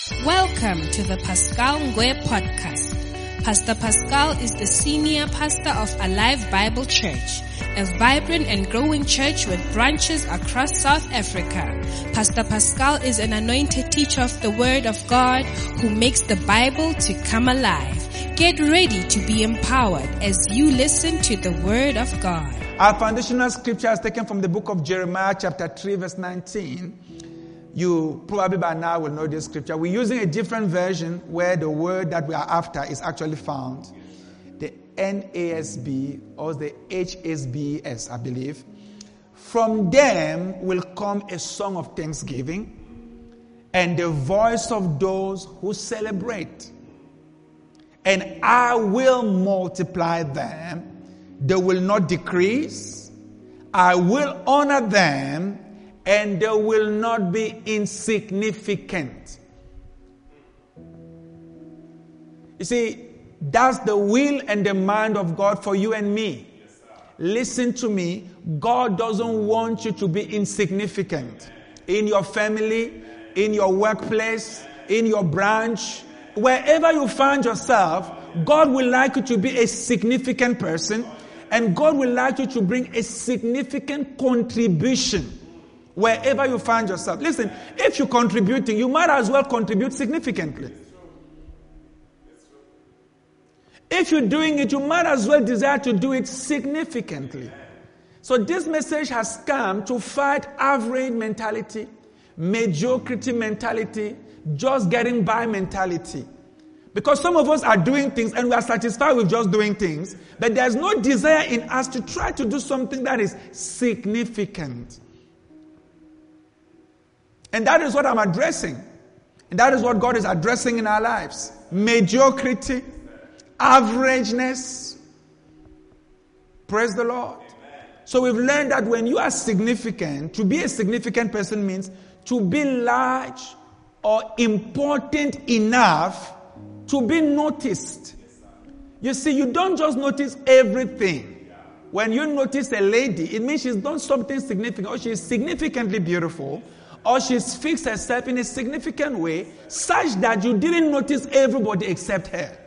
Welcome to the Pascal Ngwe podcast. Pastor Pascal is the senior pastor of Alive Bible Church, a vibrant and growing church with branches across South Africa. Pastor Pascal is an anointed teacher of the Word of God who makes the Bible to come alive. Get ready to be empowered as you listen to the Word of God. Our foundational scripture is taken from the book of Jeremiah chapter 3 verse 19. You probably by now will know this scripture. We're using a different version where the word that we are after is actually found. The NASB or the HSBS, I believe. From them will come a song of thanksgiving and the voice of those who celebrate. And I will multiply them. They will not decrease. I will honor them, and they will not be insignificant. You see, that's the will and the mind of God for you and me. Yes, listen to me. God doesn't want you to be insignificant. In your family, in your workplace, in your branch, wherever you find yourself, God would like you to be a significant person, and God would like you to bring a significant contribution wherever you find yourself. Listen, if you're contributing, you might as well contribute significantly. If you're doing it, you might as well desire to do it significantly. So this message has come to fight average mentality, mediocrity mentality, just getting by mentality. Because some of us are doing things and we are satisfied with just doing things, but there's no desire in us to try to do something that is significant. And that is what I'm addressing. And that is what God is addressing in our lives. Mediocrity, averageness. Praise the Lord. So we've learned that when you are significant, to be a significant person means to be large or important enough to be noticed. You see, you don't just notice everything. When you notice a lady, it means she's done something significant, or she's significantly beautiful, or she's fixed herself in a significant way, such that you didn't notice everybody except her.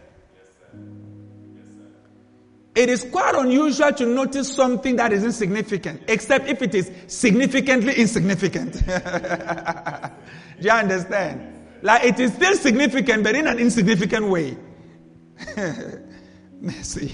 It is quite unusual to notice something that is insignificant, except if it is significantly insignificant. Do you understand? Like it is still significant, but in an insignificant way. Mercy.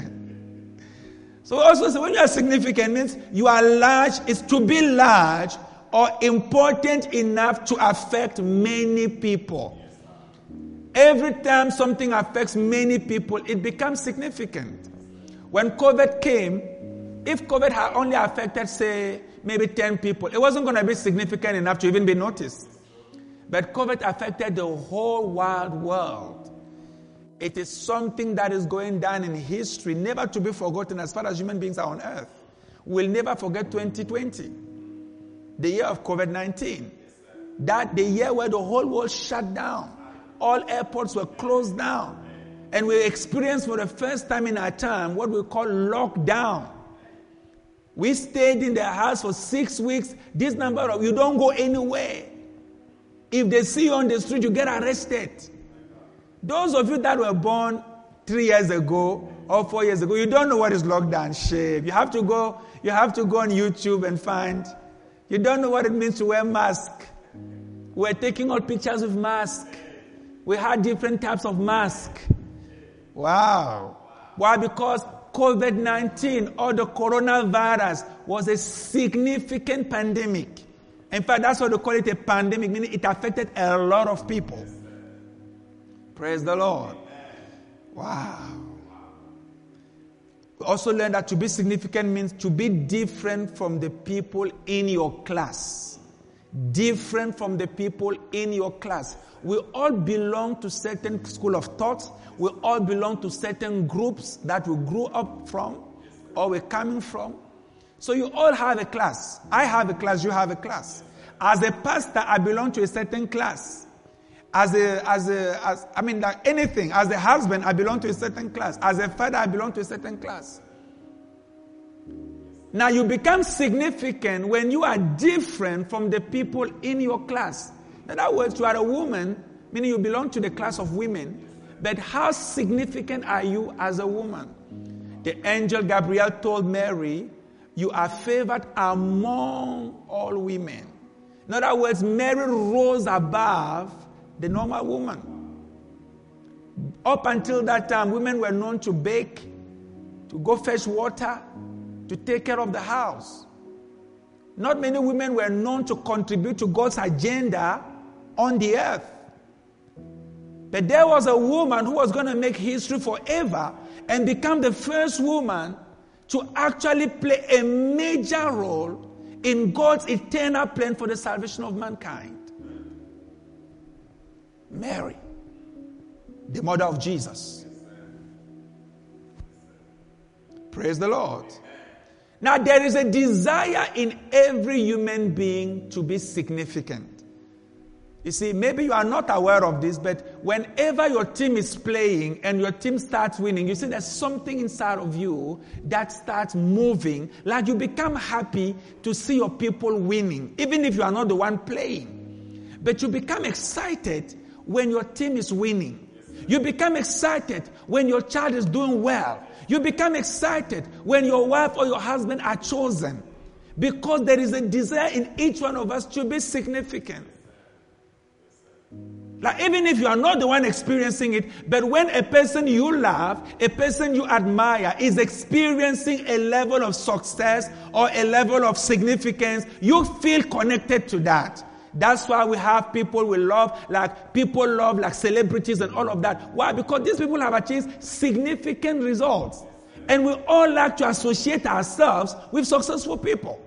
So also, when you are significant, means you are large, is to be large or important enough to affect many people. Every time something affects many people, it becomes significant. When COVID came, if COVID had only affected, say, maybe 10 people, it wasn't going to be significant enough to even be noticed. But COVID affected the whole wide world. It is something that is going down in history, never to be forgotten as far as human beings are on earth. We'll never forget 2020, the year of COVID-19. That the year where the whole world shut down. All airports were closed down. And we experienced for the first time in our time what we call lockdown. We stayed in the house for 6 weeks. This number of, you don't go anywhere. If they see you on the street, you get arrested. Those of you that were born 3 years ago or 4 years ago, you don't know what is lockdown. Shame. You have to go on YouTube and find. You don't know what it means to wear mask. We're taking all pictures with mask. We had different types of mask. Wow. Why? Because COVID-19 or the coronavirus was a significant pandemic. In fact, that's why they call it a pandemic, meaning it affected a lot of people. Praise the Lord. Wow. We also learned that to be significant means to be different from the people in your class. Different from the people in your class. We all belong to certain school of thoughts. We all belong to certain groups that we grew up from or we're coming from. So you all have a class. I have a class, you have a class. As a pastor, I belong to a certain class. As a husband, I belong to a certain class. As a father, I belong to a certain class. Now you become significant when you are different from the people in your class. In other words, you are a woman, meaning you belong to the class of women, but how significant are you as a woman? The angel Gabriel told Mary, you are favored among all women. In other words, Mary rose above the normal woman. Up until that time, women were known to bake, to go fetch water, to take care of the house. Not many women were known to contribute to God's agenda on the earth. But there was a woman who was going to make history forever and become the first woman to actually play a major role in God's eternal plan for the salvation of mankind. Mary, the mother of Jesus. Praise the Lord. Now, there is a desire in every human being to be significant. You see, maybe you are not aware of this, but whenever your team is playing and your team starts winning, you see there's something inside of you that starts moving, like you become happy to see your people winning, even if you are not the one playing. But you become excited when your team is winning. You become excited when your child is doing well. You become excited when your wife or your husband are chosen, because there is a desire in each one of us to be significant. Like, even if you are not the one experiencing it, but when a person you love, a person you admire is experiencing a level of success or a level of significance, you feel connected to that. That's why we have people we love, like celebrities and all of that. Why? Because these people have achieved significant results. And we all like to associate ourselves with successful people.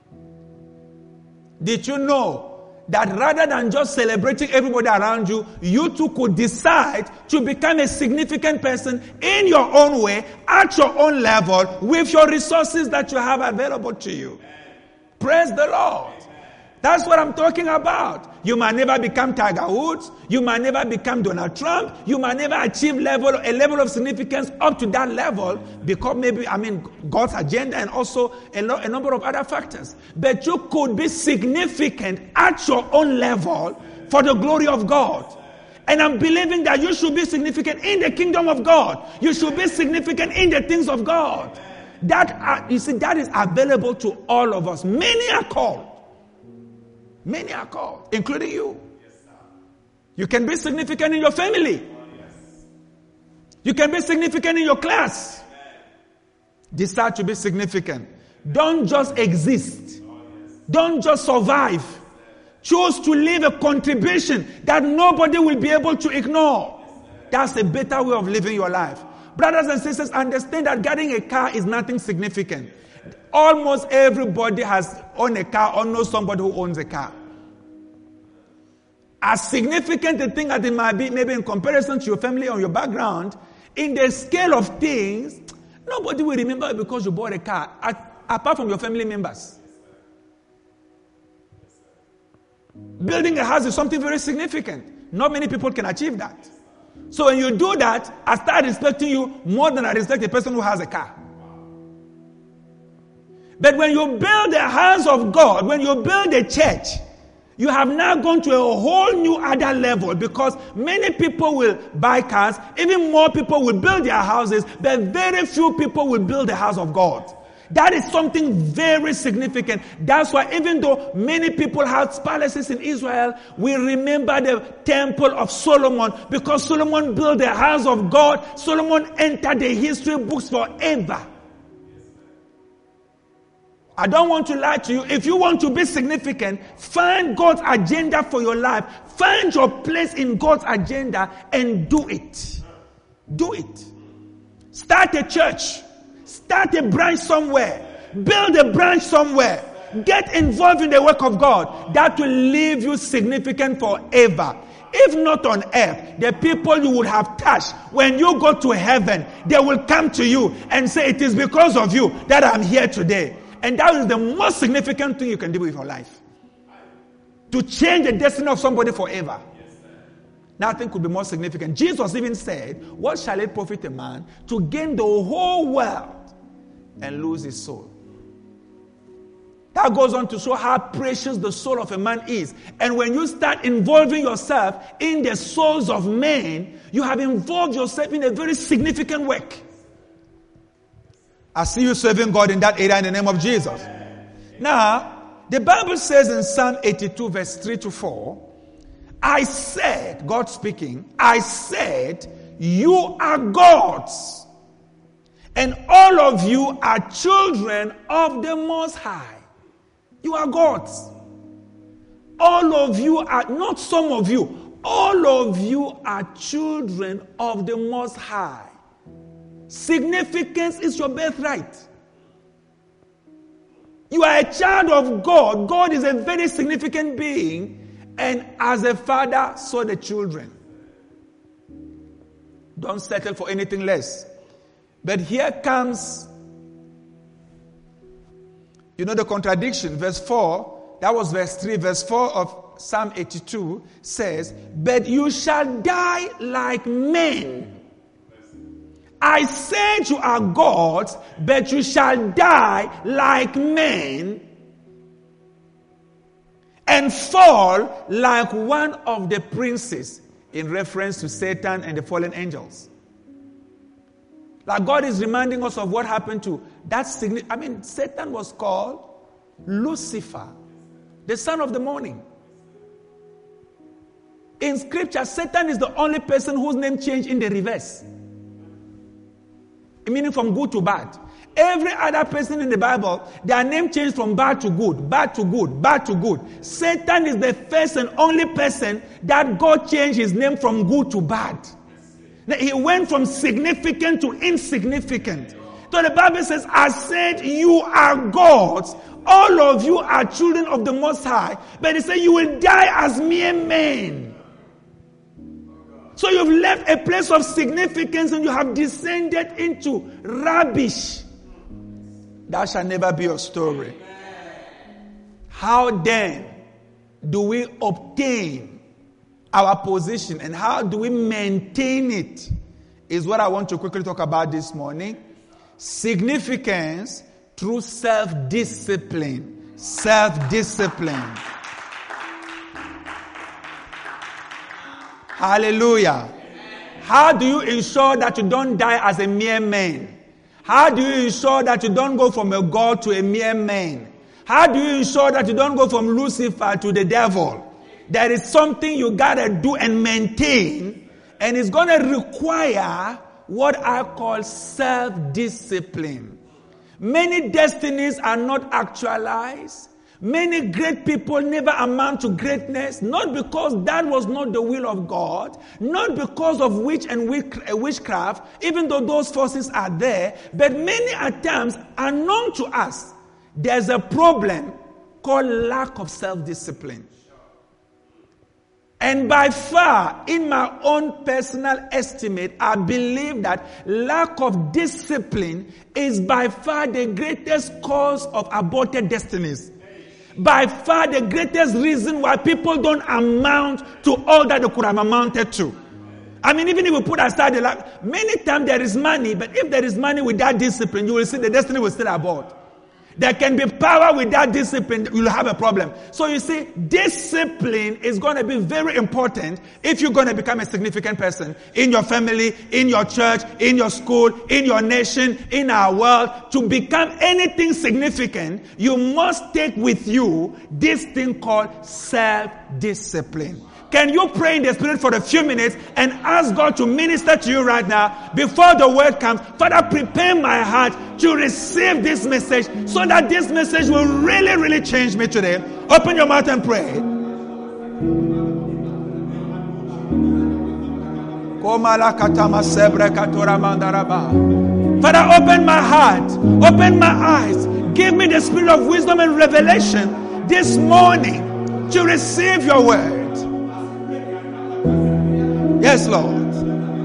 Did you know that rather than just celebrating everybody around you, you too could decide to become a significant person in your own way, at your own level, with your resources that you have available to you? Praise the Lord. That's what I'm talking about. You might never become Tiger Woods. You might never become Donald Trump. You might never achieve a level of significance up to that level, because God's agenda and also a number of other factors. But you could be significant at your own level for the glory of God. And I'm believing that you should be significant in the kingdom of God. You should be significant in the things of God. That is available to all of us. Many are called. Many are called, including you. You can be significant in your family. You can be significant in your class. Decide to be significant. Don't just exist. Don't just survive. Choose to leave a contribution that nobody will be able to ignore. That's a better way of living your life. Brothers and sisters, understand that getting a car is nothing significant. Almost everybody has owned a car or knows somebody who owns a car. As significant a thing as it might be, maybe in comparison to your family or your background, in the scale of things, nobody will remember it because you bought a car, apart from your family members. Building a house is something very significant. Not many people can achieve that. So when you do that, I start respecting you more than I respect a person who has a car. But when you build the house of God, when you build a church, you have now gone to a whole new other level, because many people will buy cars, even more people will build their houses, but very few people will build the house of God. That is something very significant. That's why even though many people have palaces in Israel, we remember the temple of Solomon, because Solomon built the house of God. Solomon entered the history books forever. I don't want to lie to you. If you want to be significant, find God's agenda for your life. Find your place in God's agenda and do it. Do it. Start a church. Start a branch somewhere. Build a branch somewhere. Get involved in the work of God. That will leave you significant forever. If not on earth, the people you would have touched, when you go to heaven, they will come to you and say, it is because of you that I'm here today. And that is the most significant thing you can do with your life. To change the destiny of somebody forever. Nothing could be more significant. Jesus even said, what shall it profit a man to gain the whole world and lose his soul? That goes on to show how precious the soul of a man is. And when you start involving yourself in the souls of men, you have involved yourself in a very significant work. I see you serving God in that area in the name of Jesus. Now, the Bible says in Psalm 82 verse 3 to 4, I said, God speaking, I said, you are gods, and all of you are children of the Most High. You are gods. All of you are, not some of you, all of you are children of the Most High. Significance is your birthright. You are a child of God. God is a very significant being. And as a father, so the children. Don't settle for anything less. But here comes, the contradiction. Verse 4, that was verse 3. Verse 4 of Psalm 82 says, but you shall die like men. I said you are gods, but you shall die like men and fall like one of the princes, in reference to Satan and the fallen angels. Like God is reminding us of what happened to that. Satan was called Lucifer, the son of the morning. In scripture, Satan is the only person whose name changed in the reverse. Meaning from good to bad. Every other person in the Bible, their name changed from bad to good, bad to good, bad to good. Satan is the first and only person that God changed his name from good to bad. Now, he went from significant to insignificant. So the Bible says, I said you are gods. All of you are children of the Most High. But it said you will die as mere men. So you've left a place of significance and you have descended into rubbish. That shall never be your story. How then do we obtain our position and how do we maintain it is what I want to quickly talk about this morning. Significance through self-discipline. Self-discipline. Hallelujah. How do you ensure that you don't die as a mere man? How do you ensure that you don't go from a God to a mere man? How do you ensure that you don't go from Lucifer to the devil? There is something you gotta do and maintain, and it's gonna require what I call self-discipline. Many destinies are not actualized. Many great people never amount to greatness, not because that was not the will of God, not because of witch and witchcraft, even though those forces are there, but many attempts are known to us. There's a problem called lack of self-discipline. And by far, in my own personal estimate, I believe that lack of discipline is by far the greatest cause of aborted destinies. By far the greatest reason why people don't amount to all that they could have amounted to. Even if we put aside the lack, many times there is money, but if there is money without discipline, you will see the destiny will still abort. There can be power without discipline, you'll have a problem. So you see, discipline is going to be very important if you're going to become a significant person in your family, in your church, in your school, in your nation, in our world. To become anything significant, you must take with you this thing called self-discipline. Can you pray in the Spirit for a few minutes and ask God to minister to you right now before the word comes? Father, prepare my heart to receive this message so that this message will really, really change me today. Open your mouth and pray. Father, open my heart, open my eyes, give me the spirit of wisdom and revelation this morning to receive your word. Yes, Lord.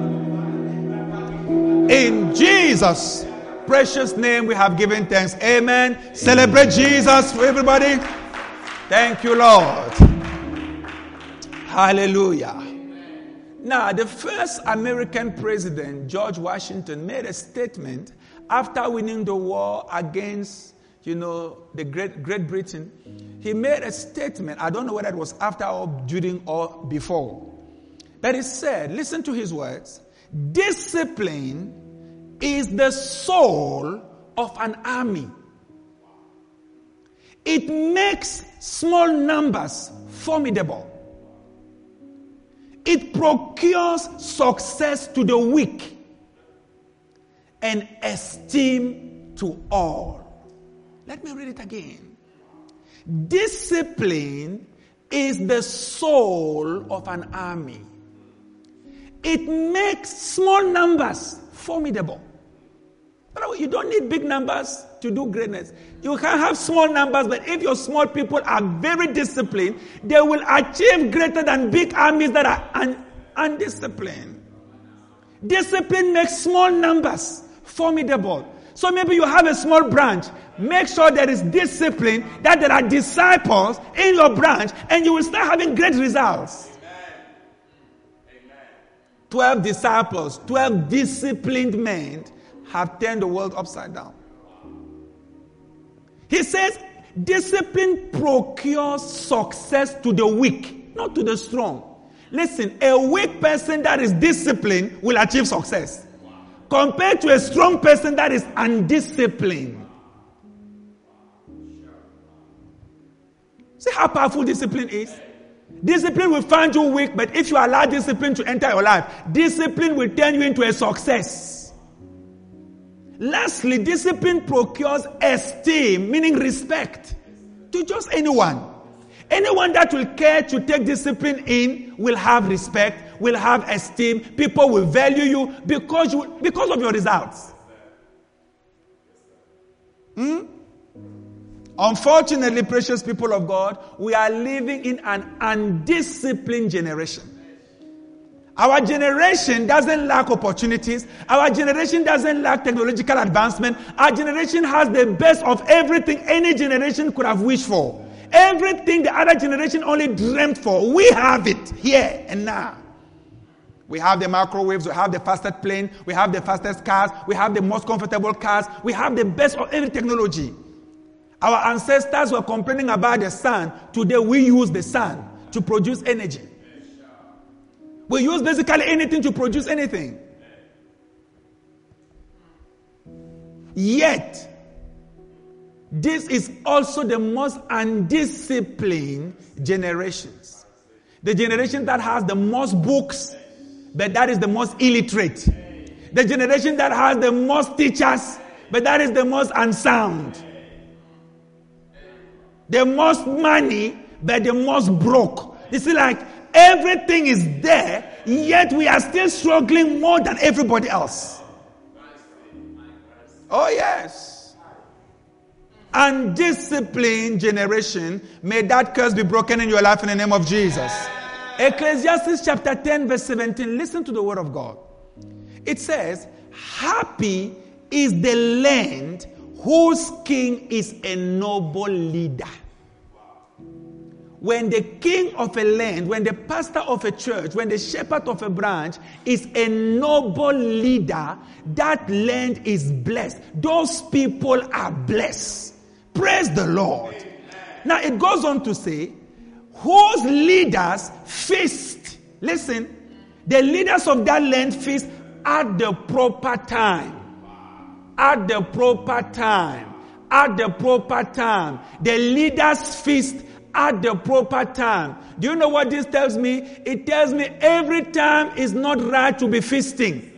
In Jesus' precious name we have given thanks. Amen. Celebrate Jesus for everybody. Thank you, Lord. Hallelujah. Now, the first American president, George Washington, made a statement after winning the war against, the Great Britain, he made a statement. I don't know whether it was after or during or before. But he said, listen to his words, discipline is the soul of an army. It makes small numbers formidable. It procures success to the weak and esteem to all. Let me read it again. Discipline is the soul of an army. It makes small numbers formidable. You don't need big numbers to do greatness. You can have small numbers, but if your small people are very disciplined, they will achieve greater than big armies that are undisciplined. Discipline makes small numbers formidable. So maybe you have a small branch. Make sure there is discipline, that there are disciples in your branch, and you will start having great results. Amen. 12 disciples, 12 disciplined men have turned the world upside down. He says, discipline procures success to the weak, not to the strong. Listen, a weak person that is disciplined will achieve success, compared to a strong person that is undisciplined. See how powerful discipline is? Discipline will find you weak, but if you allow discipline to enter your life, discipline will turn you into a success. Lastly, discipline procures esteem, meaning respect, to just anyone. Anyone that will care to take discipline in will have respect, will have esteem. People will value you because of your results. Unfortunately, precious people of God, we are living in an undisciplined generation. Our generation doesn't lack opportunities. Our generation doesn't lack technological advancement. Our generation has the best of everything any generation could have wished for. Everything the other generation only dreamt for, we have it here and now. We have the microwaves, we have the fastest plane, we have the fastest cars, we have the most comfortable cars, we have the best of every technology. Our ancestors were complaining about the sun. Today we use the sun to produce energy. We use basically anything to produce anything. Yet, this is also the most undisciplined generations. The generation that has the most books, but that is the most illiterate. The generation that has the most teachers, but that is the most unsound. The most money, but the most broke. You see, like, everything is there, yet we are still struggling more than everybody else. Oh, yes. Undisciplined generation, may that curse be broken in your life in the name of Jesus. Ecclesiastes chapter 10 verse 17, listen to the word of God. It says, happy is the land whose king is a noble leader. When the king of a land, when the pastor of a church, when the shepherd of a branch is a noble leader, that land is blessed. Those people are blessed. Praise the Lord. Now it goes on to say, whose leaders feast. Listen, the leaders of that land feast at the proper time. At the proper time. At the proper time. The leaders feast at the proper time. Do you know what this tells me? It tells me every time is not right to be feasting.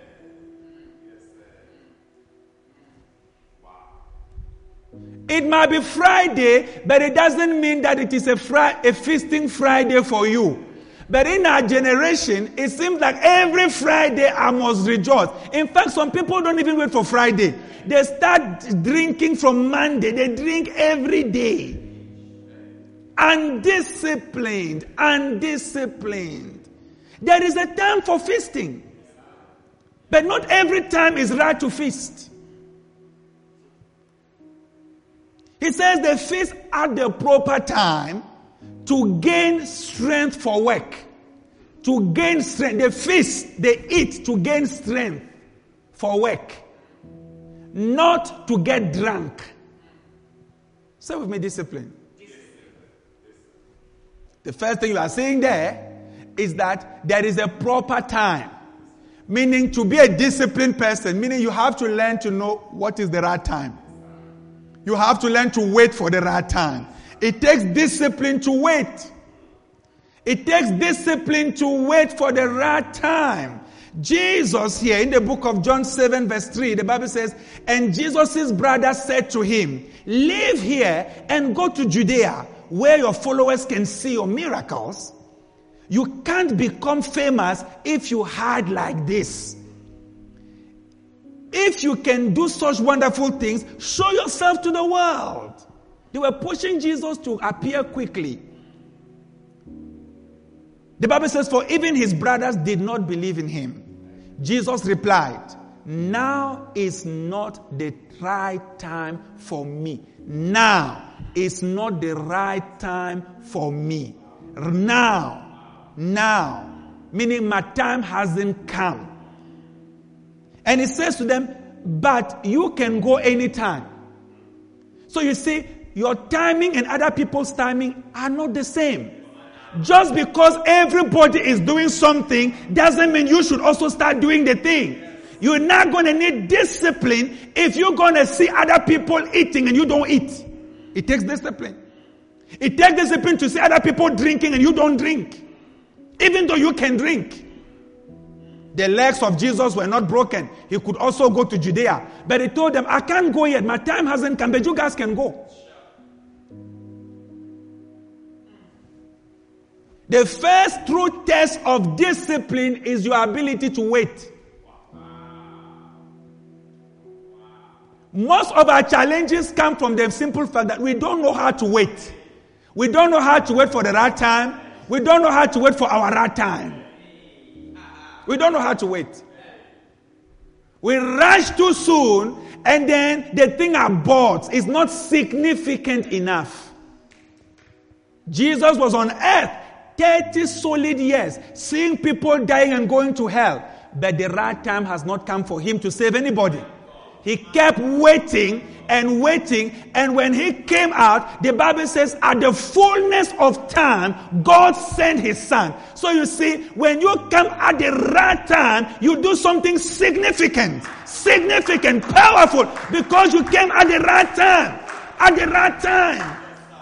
It might be Friday, but it doesn't mean that it is a feasting Friday for you. But in our generation, it seems like every Friday I must rejoice. In fact, some people don't even wait for Friday. They start drinking from Monday. They drink every day. Undisciplined. There is a time for feasting. But not every time is right to feast. He says they feast at the proper time to gain strength for work. To gain strength. They feast, they eat to gain strength for work. Not to get drunk. Say with me, discipline. The first thing you are saying there is that there is a proper time. Meaning to be a disciplined person, meaning you have to learn to know what is the right time. You have to learn to wait for the right time. It takes discipline to wait. It takes discipline to wait for the right time. Jesus here in the book of John 7 verse 3, the Bible says, and Jesus' brother said to him, leave here and go to Judea where your followers can see your miracles. You can't become famous if you hide like this. If you can do such wonderful things, show yourself to the world. They were pushing Jesus to appear quickly. The Bible says, for even his brothers did not believe in him. Jesus replied, now is not the right time for me. Now is not the right time for me. Now, meaning my time hasn't come. And he says to them, but you can go anytime. So you see, your timing and other people's timing are not the same. Just because everybody is doing something doesn't mean you should also start doing the thing. You're not going to need discipline if you're going to see other people eating and you don't eat. It takes discipline. It takes discipline to see other people drinking and you don't drink. Even though you can drink. The legs of Jesus were not broken. He could also go to Judea. But he told them, I can't go yet. My time hasn't come, but you guys can go. The first true test of discipline is your ability to wait. Most of our challenges come from the simple fact that we don't know how to wait. We don't know how to wait for the right time. We don't know how to wait for our right time. We don't know how to wait. We rush too soon and then the thing aborts. It's not significant enough. Jesus was on earth 30 solid years, seeing people dying and going to hell. But the right time has not come for him to save anybody. He kept waiting and waiting. And when he came out, the Bible says, at the fullness of time, God sent his son. So you see, when you come at the right time, you do something significant, powerful, because you came at the right time. At the right time.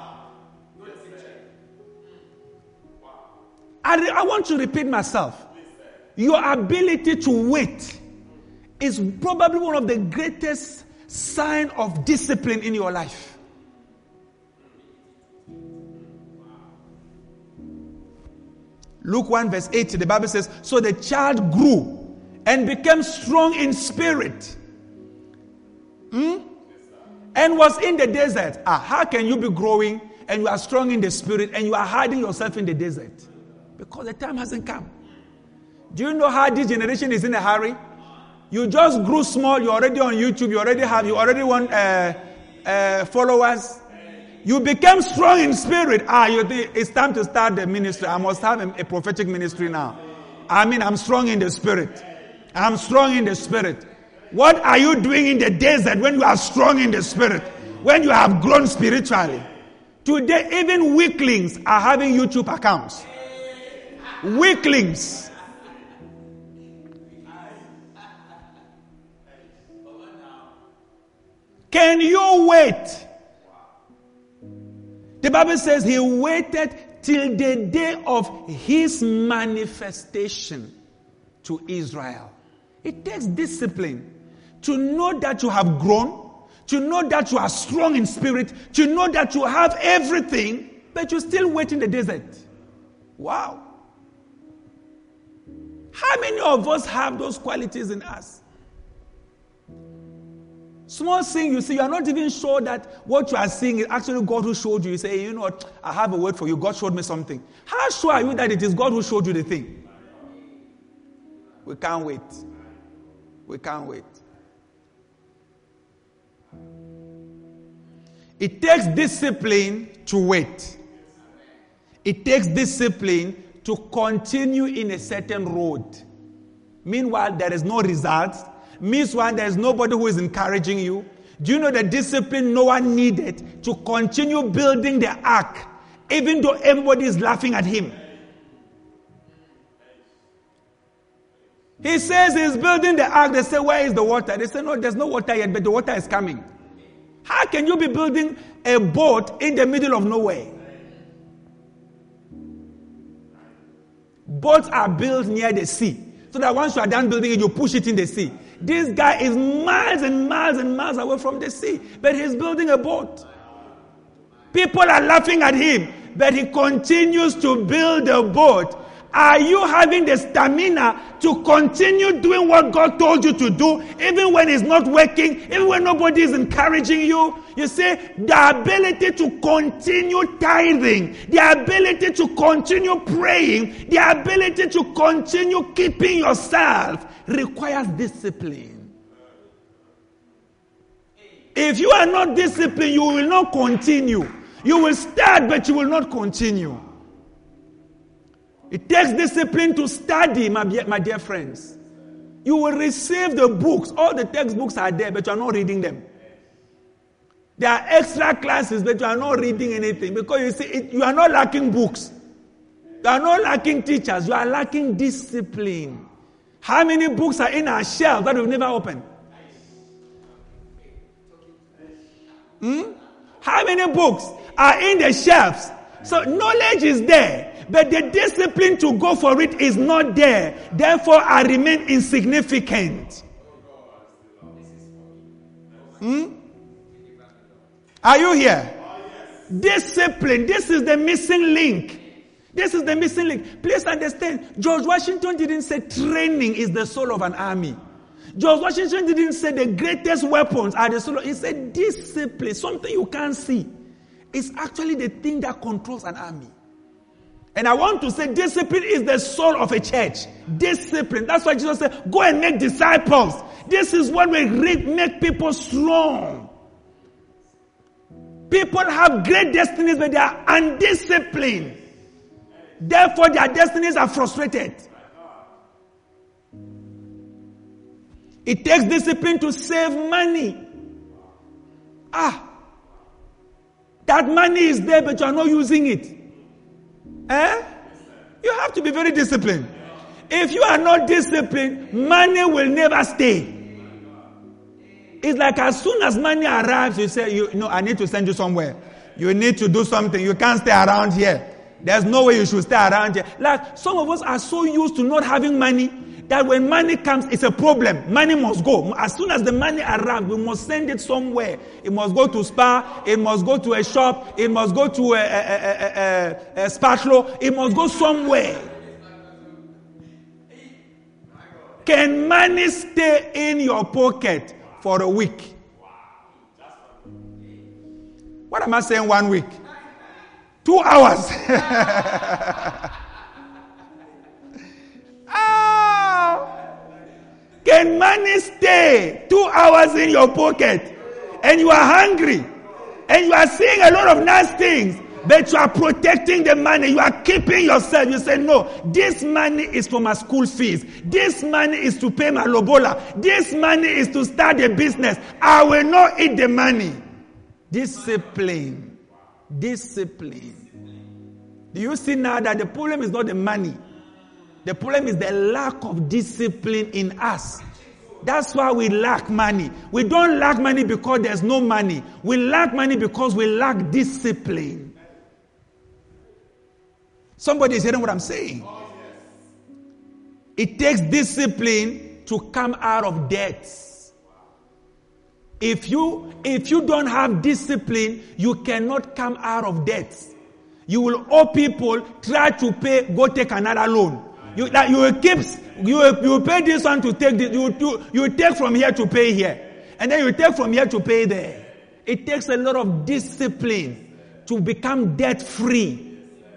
I want to repeat myself. Your ability to wait is probably one of the greatest signs of discipline in your life. Luke 1 verse 8, the Bible says, so the child grew and became strong in spirit. And was in the desert. How can you be growing and you are strong in the spirit and you are hiding yourself in the desert? Because the time hasn't come. Do you know how this generation is in a hurry? You just grew small. You're already on YouTube. You already want followers. You became strong in spirit. You think it's time to start the ministry. I must have a prophetic ministry now. I'm strong in the spirit. I'm strong in the spirit. What are you doing in the desert when you are strong in the spirit? When you have grown spiritually? Today, even weaklings are having YouTube accounts. Weaklings. Can you wait? The Bible says he waited till the day of his manifestation to Israel. It takes discipline to know that you have grown, to know that you are strong in spirit, to know that you have everything, but you still wait in the desert. Wow. How many of us have those qualities in us? Small thing you see, you are not even sure that what you are seeing is actually God who showed you. You say, you know what, I have a word for you. God showed me something. How sure are you that it is God who showed you the thing? We can't wait. We can't wait. It takes discipline to wait. It takes discipline to continue in a certain road. Meanwhile, there is no result. Meanwhile, there is nobody who is encouraging you. Do you know the discipline Noah needed to continue building the ark, even though everybody is laughing at him? He says he's building the ark. They say, where is the water? They say, no, there's no water yet, but the water is coming. How can you be building a boat in the middle of nowhere? Boats are built near the sea, so that once you are done building it, you push it in the sea. This guy is miles and miles and miles away from the sea, but he's building a boat. People are laughing at him, but he continues to build a boat. Are you having the stamina to continue doing what God told you to do, even when it's not working, even when nobody is encouraging you? You see, the ability to continue tithing, the ability to continue praying, the ability to continue keeping yourself requires discipline. If you are not disciplined, you will not continue. You will start, but you will not continue. It takes discipline to study, my dear friends. You will receive the books. All the textbooks are there, but you are not reading them. There are extra classes, but you are not reading anything. Because you see, you are not lacking books. You are not lacking teachers. You are lacking discipline. How many books are in our shelves that we've never opened? How many books are in the shelves? So knowledge is there. But the discipline to go for it is not there. Therefore, I remain insignificant. Are you here? Discipline. This is the missing link. This is the missing link. Please understand, George Washington didn't say training is the soul of an army. George Washington didn't say the greatest weapons are the soul. He said discipline, something you can't see. It's actually the thing that controls an army. And I want to say discipline is the soul of a church. Discipline. That's why Jesus said, go and make disciples. This is what will make people strong. People have great destinies, but they are undisciplined. Therefore, their destinies are frustrated. It takes discipline to save money. That money is there, but you are not using it. You have to be very disciplined. If you are not disciplined, money will never stay. It's like as soon as money arrives, you say, I need to send you somewhere. You need to do something. You can't stay around here. There's no way you should stay around here. Like some of us are so used to not having money that when money comes, it's a problem. Money must go. As soon as the money arrives, we must send it somewhere. It must go to Spa. It must go to a shop. It must go to a spatula. It must go somewhere. Can money stay in your pocket for a week? What am I saying 1 week? 2 hours. Can money stay 2 hours in your pocket and you are hungry and you are seeing a lot of nice things, but you are protecting the money, you are keeping yourself? You say, no, this money is for my school fees. This money is to pay my lobola. This money is to start a business. I will not eat the money. Discipline. Discipline. Do you see now that the problem is not the money? The problem is the lack of discipline in us. That's why we lack money. We don't lack money because there's no money. We lack money because we lack discipline. Somebody is hearing what I'm saying. It takes discipline to come out of debts. If you don't have discipline, you cannot come out of debts. You will owe people, try to pay, go take another loan. You will pay this one to take this. You take from here to pay here, and then you take from here to pay there. It takes a lot of discipline to become debt free.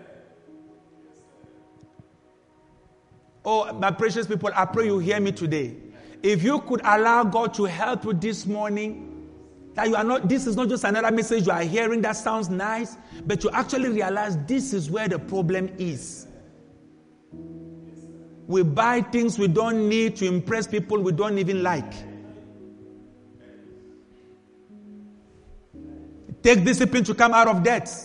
Oh, my precious people, I pray you hear me today. If you could allow God to help you this morning, that this is not just another message you are hearing that sounds nice, but you actually realize this is where the problem is. We buy things we don't need to impress people we don't even like. Take discipline to come out of debts.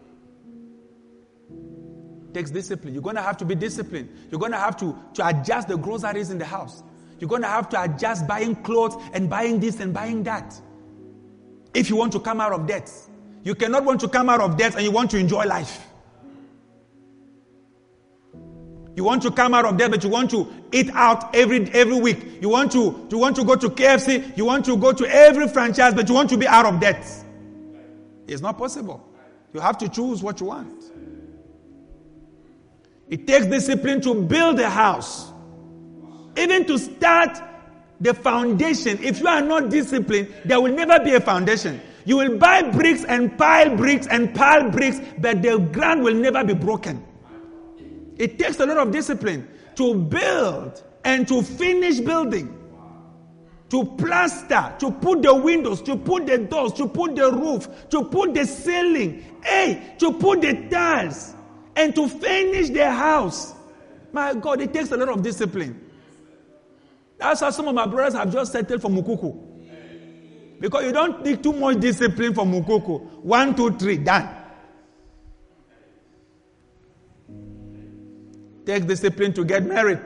Takes discipline. You're going to have to be disciplined. You're going to have to adjust the groceries in the house. You're going to have to adjust buying clothes and buying this and buying that. If you want to come out of debts. You cannot want to come out of debts and you want to enjoy life. You want to come out of debt, but you want to eat out every week. You want to go to KFC. You want to go to every franchise, but you want to be out of debt. It's not possible. You have to choose what you want. It takes discipline to build a house. Even to start the foundation. If you are not disciplined, there will never be a foundation. You will buy bricks and pile bricks, but the ground will never be broken. It takes a lot of discipline to build and to finish building. To plaster, to put the windows, to put the doors, to put the roof, to put the ceiling, to put the tiles, and to finish the house. My God, it takes a lot of discipline. That's how some of my brothers have just settled for Mukuku. Because you don't need too much discipline for Mukuku. 1, 2, 3, done. Take discipline to get married.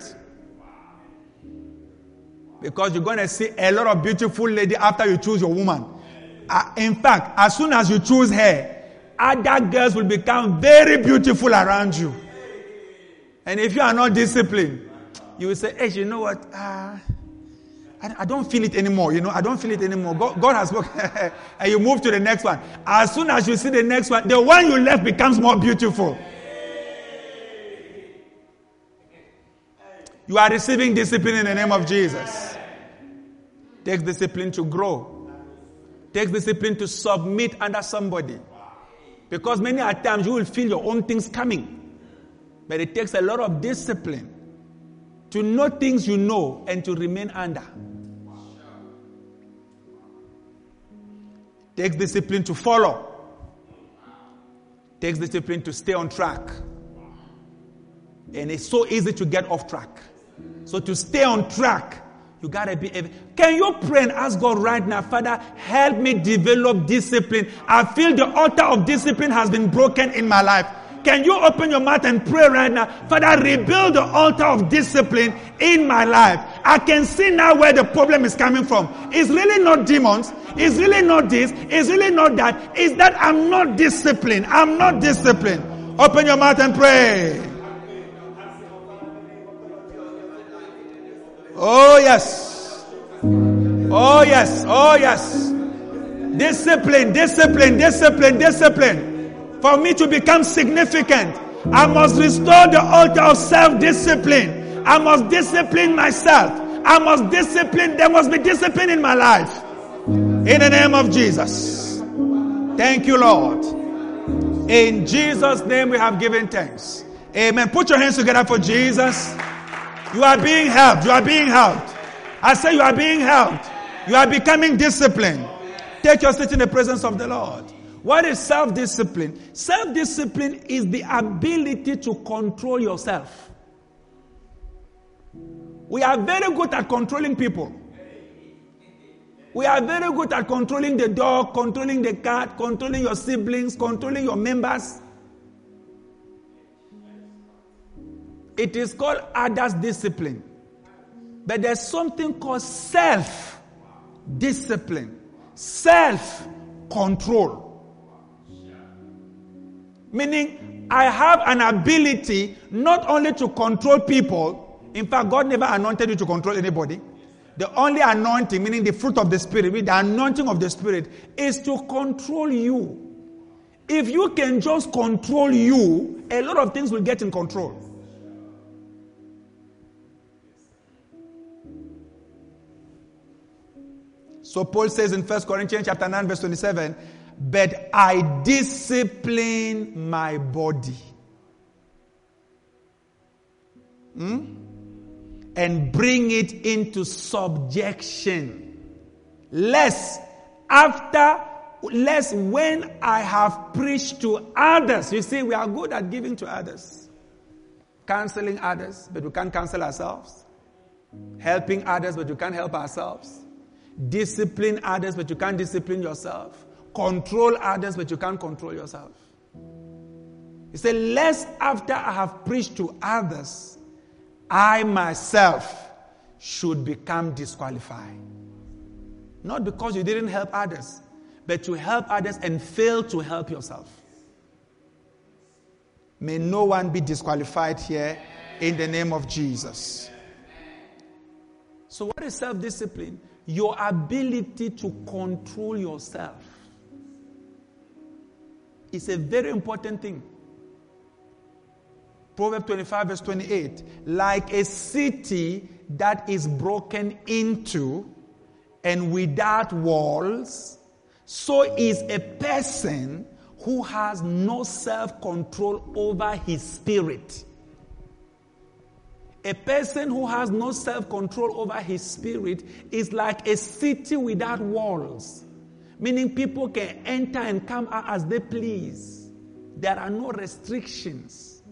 Because you're going to see a lot of beautiful lady after you choose your woman. In fact, as soon as you choose her, other girls will become very beautiful around you. And if you are not disciplined, you will say, hey, you know what? I don't feel it anymore. I don't feel it anymore. God has worked. And you move to the next one. As soon as you see the next one, the one you left becomes more beautiful. You are receiving discipline in the name of Jesus. Takes discipline to grow. Takes discipline to submit under somebody. Because many times you will feel your own things coming. But it takes a lot of discipline to know things you know and to remain under. Takes discipline to follow. Takes discipline to stay on track. And it's so easy to get off track. So to stay on track, you gotta be. Can you pray and ask God right now, Father, help me develop discipline? I feel the altar of discipline has been broken in my life. Can you open your mouth and pray right now? Father, rebuild the altar of discipline in my life. I can see now where the problem is coming from. It's really not demons. It's really not this. It's really not that. It's that I'm not disciplined. I'm not disciplined. Open your mouth and pray. Oh yes. Oh yes. Oh yes. Discipline, discipline, discipline, discipline. For me to become significant, I must restore the altar of self-discipline. I must discipline myself. I must discipline. There must be discipline in my life. In the name of Jesus. Thank you, Lord. In Jesus' name we have given thanks. Amen. Put your hands together for Jesus. You are being helped. You are being helped. I say you are being helped. You are becoming disciplined. Take your seat in the presence of the Lord. What is self-discipline? Self-discipline is the ability to control yourself. We are very good at controlling people. We are very good at controlling the dog, controlling the cat, controlling your siblings, controlling your members. It is called others' discipline. But there's something called self-discipline. Self-control. Meaning, I have an ability not only to control people. In fact, God never anointed you to control anybody. The only anointing, meaning the fruit of the Spirit, the anointing of the Spirit, is to control you. If you can just control you, a lot of things will get in control. So Paul says in 1 Corinthians chapter 9, verse 27, but I discipline my body. And bring it into subjection. Lest when I have preached to others. You see, we are good at giving to others. Counseling others, but we can't counsel ourselves. Helping others, but we can't help ourselves. Discipline others, but you can't discipline yourself. control others, but you can't control yourself. He said, lest after I have preached to others, I myself should become disqualified. Not because you didn't help others, but to help others and fail to help yourself. May no one be disqualified here in the name of Jesus. So what is self-discipline? Your ability to control yourself. It's a very important thing. Proverbs 25 verse 28. Like a city that is broken into and without walls, so is a person who has no self-control over his spirit. A person who has no self-control over his spirit is like a city without walls. Meaning people can enter and come out as they please. There are no restrictions.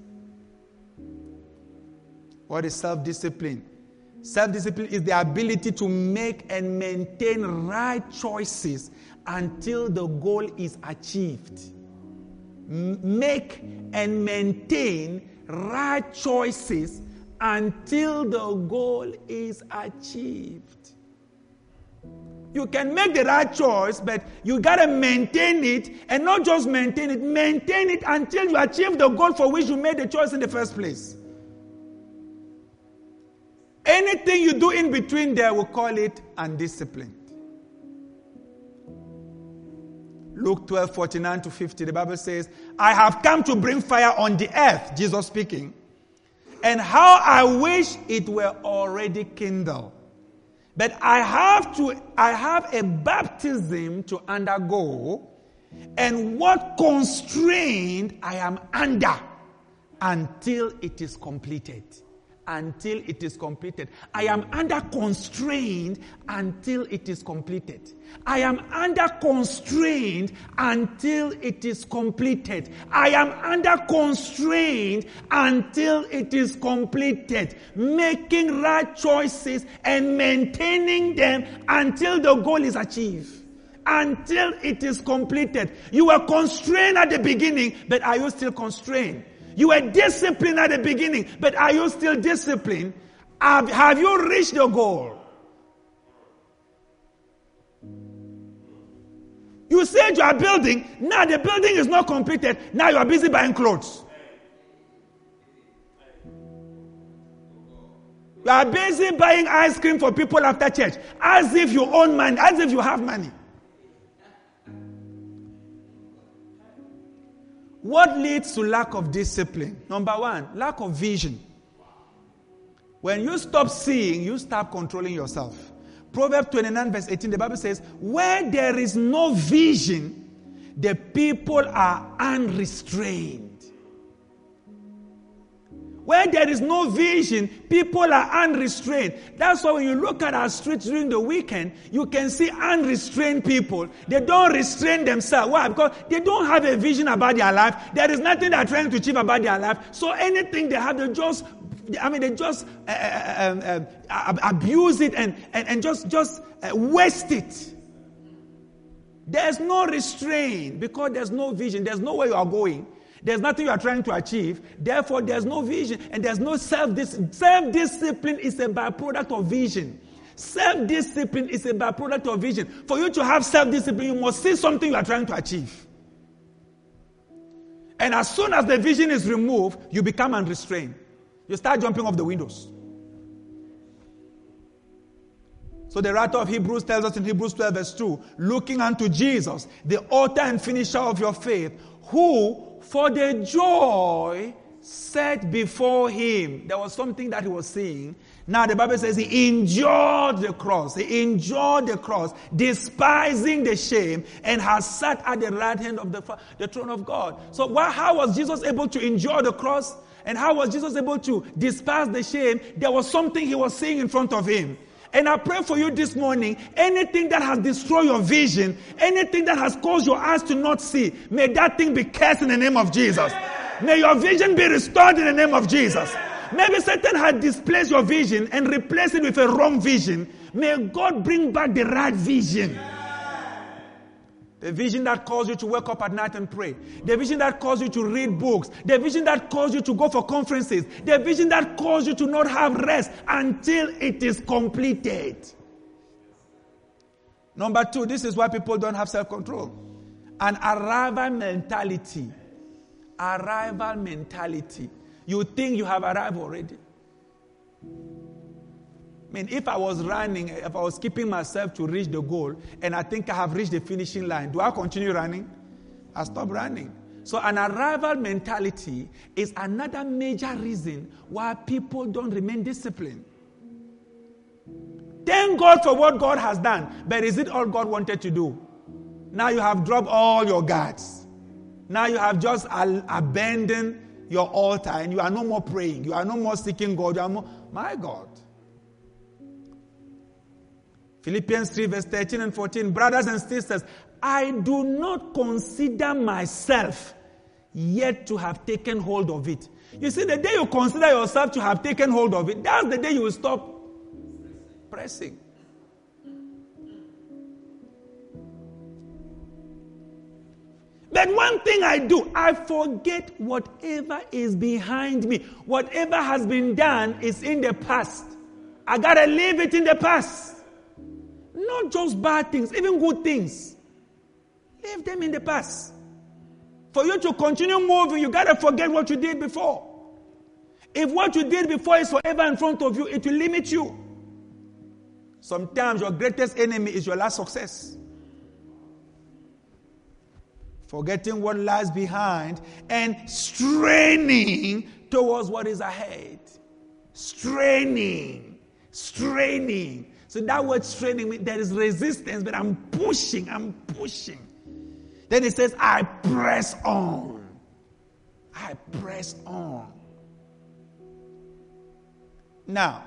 What is self-discipline? Self-discipline is the ability to make and maintain right choices until the goal is achieved. Make and maintain right choices until the goal is achieved. You can make the right choice, but you got to maintain it, and not just maintain it until you achieve the goal for which you made the choice in the first place. Anything you do in between there, we'll call it undisciplined. Luke 12:49-50, the Bible says, I have come to bring fire on the earth, Jesus speaking, and how I wish it were already kindled. But I have a baptism to undergo, and what constraint I am under until it is completed. Until it is completed. I am under constraint until it is completed. I am under constraint until it is completed. I am under constraint until it is completed. Making right choices and maintaining them until the goal is achieved. Until it is completed. You were constrained at the beginning, but are you still constrained? You were disciplined at the beginning, but are you still disciplined? Have you reached the goal? You said you are building, now the building is not completed, now you are busy buying clothes. You are busy buying ice cream for people after church, as if you own money, as if you have money. What leads to lack of discipline? Number one, lack of vision. When you stop seeing, you start controlling yourself. Proverbs 29 verse 18, the Bible says, where there is no vision, the people are unrestrained. Where there is no vision, people are unrestrained. That's why when you look at our streets during the weekend, you can see unrestrained people. They don't restrain themselves. Why? Because they don't have a vision about their life. There is nothing they're trying to achieve about their life. So anything they have, they just abuse it and just waste it. There's no restraint because there's no vision. There's no way you are going. There's nothing you are trying to achieve. Therefore, there's no vision and there's no self-discipline. Self-discipline is a byproduct of vision. Self-discipline is a byproduct of vision. For you to have self-discipline, you must see something you are trying to achieve. And as soon as the vision is removed, you become unrestrained. You start jumping off the windows. So the writer of Hebrews tells us in Hebrews 12 verse 2, looking unto Jesus, the author and finisher of your faith, who for the joy set before him. There was something that he was seeing. Now the Bible says he endured the cross. He endured the cross, despising the shame, and has sat at the right hand of the throne of God. So how was Jesus able to endure the cross? And how was Jesus able to despise the shame? There was something he was seeing in front of him. And I pray for you this morning, anything that has destroyed your vision, anything that has caused your eyes to not see, may that thing be cursed in the name of Jesus. May your vision be restored in the name of Jesus. Maybe Satan had displaced your vision and replaced it with a wrong vision. May God bring back the right vision. The vision that calls you to wake up at night and pray. The vision that calls you to read books. The vision that calls you to go for conferences. The vision that calls you to not have rest until it is completed. Number 2, this is why people don't have self-control. An arrival mentality. Arrival mentality. You think you have arrived already. I mean, if I was keeping myself to reach the goal, and I think I have reached the finishing line, do I continue running? I stop running. So an arrival mentality is another major reason why people don't remain disciplined. Thank God for what God has done, but is it all God wanted to do? Now you have dropped all your guards. Now you have just abandoned your altar, and you are no more praying. You are no more seeking God. You are more, my God. Philippians 3 verse 13 and 14. Brothers and sisters, I do not consider myself yet to have taken hold of it. You see, the day you consider yourself to have taken hold of it, that's the day you will stop pressing. But one thing I do, I forget whatever is behind me. Whatever has been done is in the past. I gotta leave it in the past. Not just bad things, even good things. Leave them in the past. For you to continue moving, you gotta forget what you did before. If what you did before is forever in front of you, it will limit you. Sometimes your greatest enemy is your last success. Forgetting what lies behind and straining towards what is ahead. Straining. So that word straining means there is resistance, but I'm pushing. Then it says, I press on. Now,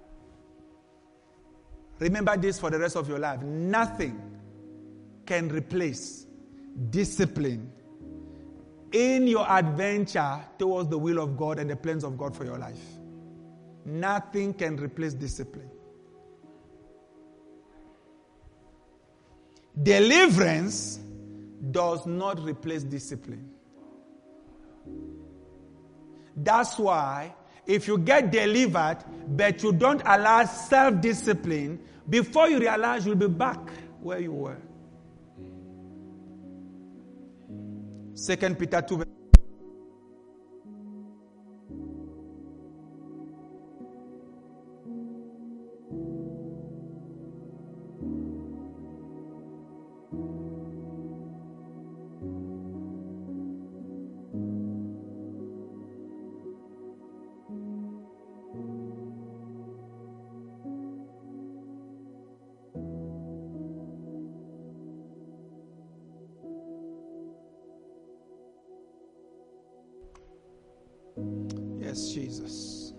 remember this for the rest of your life. Nothing can replace discipline in your adventure towards the will of God and the plans of God for your life. Nothing can replace discipline. Deliverance does not replace discipline. That's why if you get delivered but you don't allow self-discipline, before you realize you'll be back where you were. 2 Peter 2. Yes, Jesus.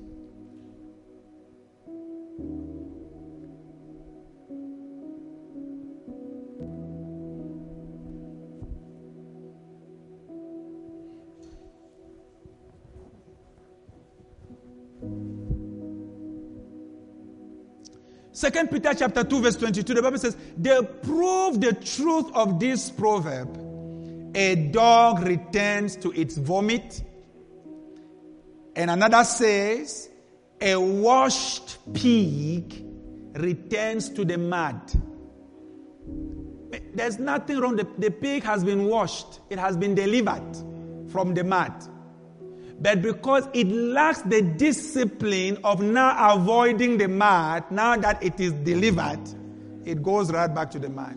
Second Peter chapter 2 verse 22, the Bible says, they prove the truth of this proverb. A dog returns to its vomit. And another says, a washed pig returns to the mud. There's nothing wrong. The pig has been washed. It has been delivered from the mud. But because it lacks the discipline of now avoiding the mud, now that it is delivered, it goes right back to the mud.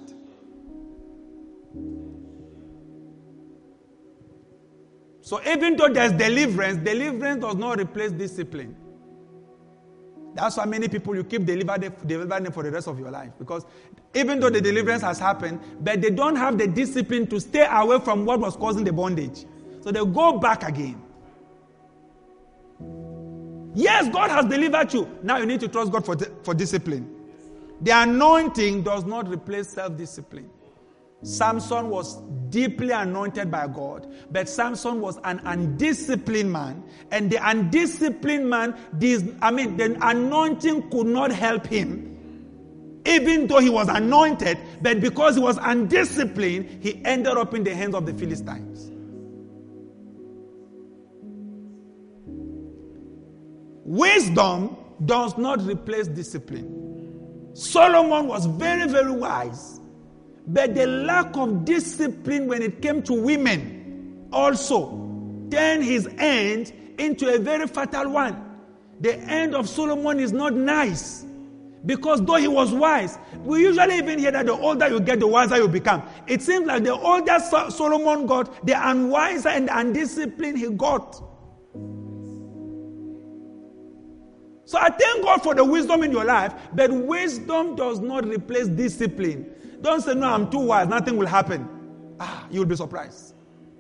So even though there's deliverance does not replace discipline. That's why many people you keep delivering them for the rest of your life. Because even though the deliverance has happened, but they don't have the discipline to stay away from what was causing the bondage. So they go back again. Yes, God has delivered you. Now you need to trust God for discipline. The anointing does not replace self-discipline. Samson was deeply anointed by God, but Samson was an undisciplined man, and the undisciplined man, the anointing could not help him Even though he was anointed, but because he was undisciplined, he ended up in the hands of the Philistines. Wisdom does not replace discipline. Solomon was very, very wise. But the lack of discipline when it came to women also turned his end into a very fatal one. The end of Solomon is not nice. Because though he was wise, we usually even hear that the older you get, the wiser you become. It seems like the older Solomon got, the unwiser and undisciplined he got. So I thank God for the wisdom in your life, but wisdom does not replace discipline. Don't say, no, I'm too wise, nothing will happen. You'll be surprised.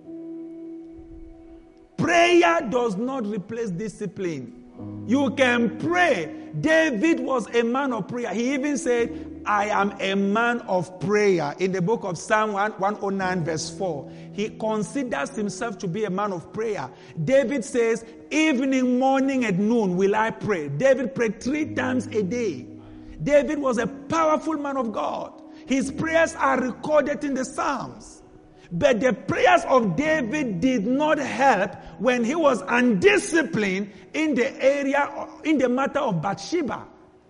Prayer does not replace discipline. You can pray. David was a man of prayer. He even said, I am a man of prayer. In the book of Psalm 109 verse 4, he considers himself to be a man of prayer. David says, evening, morning, and noon will I pray. David prayed 3 times a day. David was a powerful man of God. His prayers are recorded in the Psalms. But the prayers of David did not help when he was undisciplined in the matter of Bathsheba.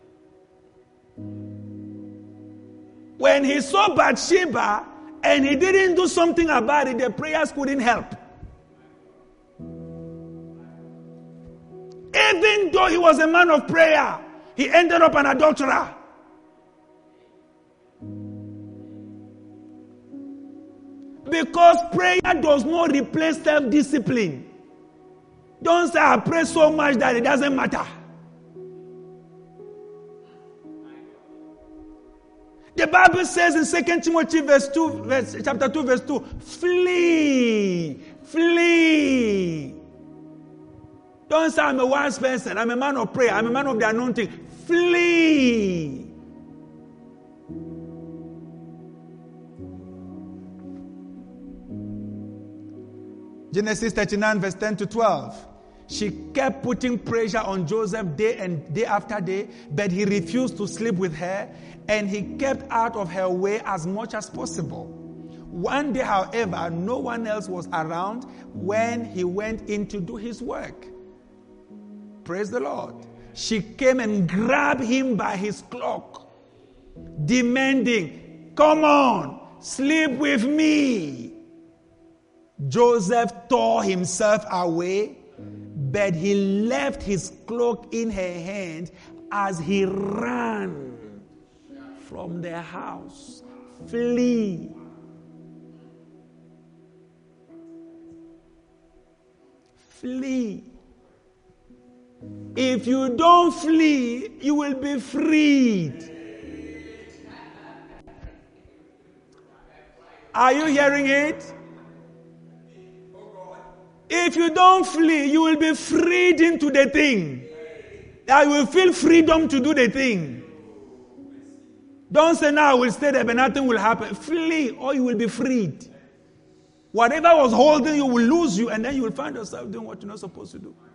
When he saw Bathsheba and he didn't do something about it, the prayers couldn't help. Even though he was a man of prayer, he ended up an adulterer. Because prayer does not replace self-discipline. Don't say, I pray so much that it doesn't matter. The Bible says in 2 Timothy chapter 2, verse 2, flee. Don't say, I'm a wise person, I'm a man of prayer, I'm a man of the anointing. Flee. Genesis 39 verse 10 to 12. She kept putting pressure on Joseph day after day, but he refused to sleep with her, and he kept out of her way as much as possible. One day, however, no one else was around when he went in to do his work. Praise the Lord. She came and grabbed him by his cloak, demanding, come on, sleep with me. Joseph tore himself away, but he left his cloak in her hand as he ran from the house. Flee. Flee. If you don't flee, you will be freed. Are you hearing it? If you don't flee, you will be freed into the thing. I will feel freedom to do the thing. Don't say, now I will stay there, but nothing will happen. Flee, or you will be freed. Whatever was holding you will lose you, and then you will find yourself doing what you're not supposed to do.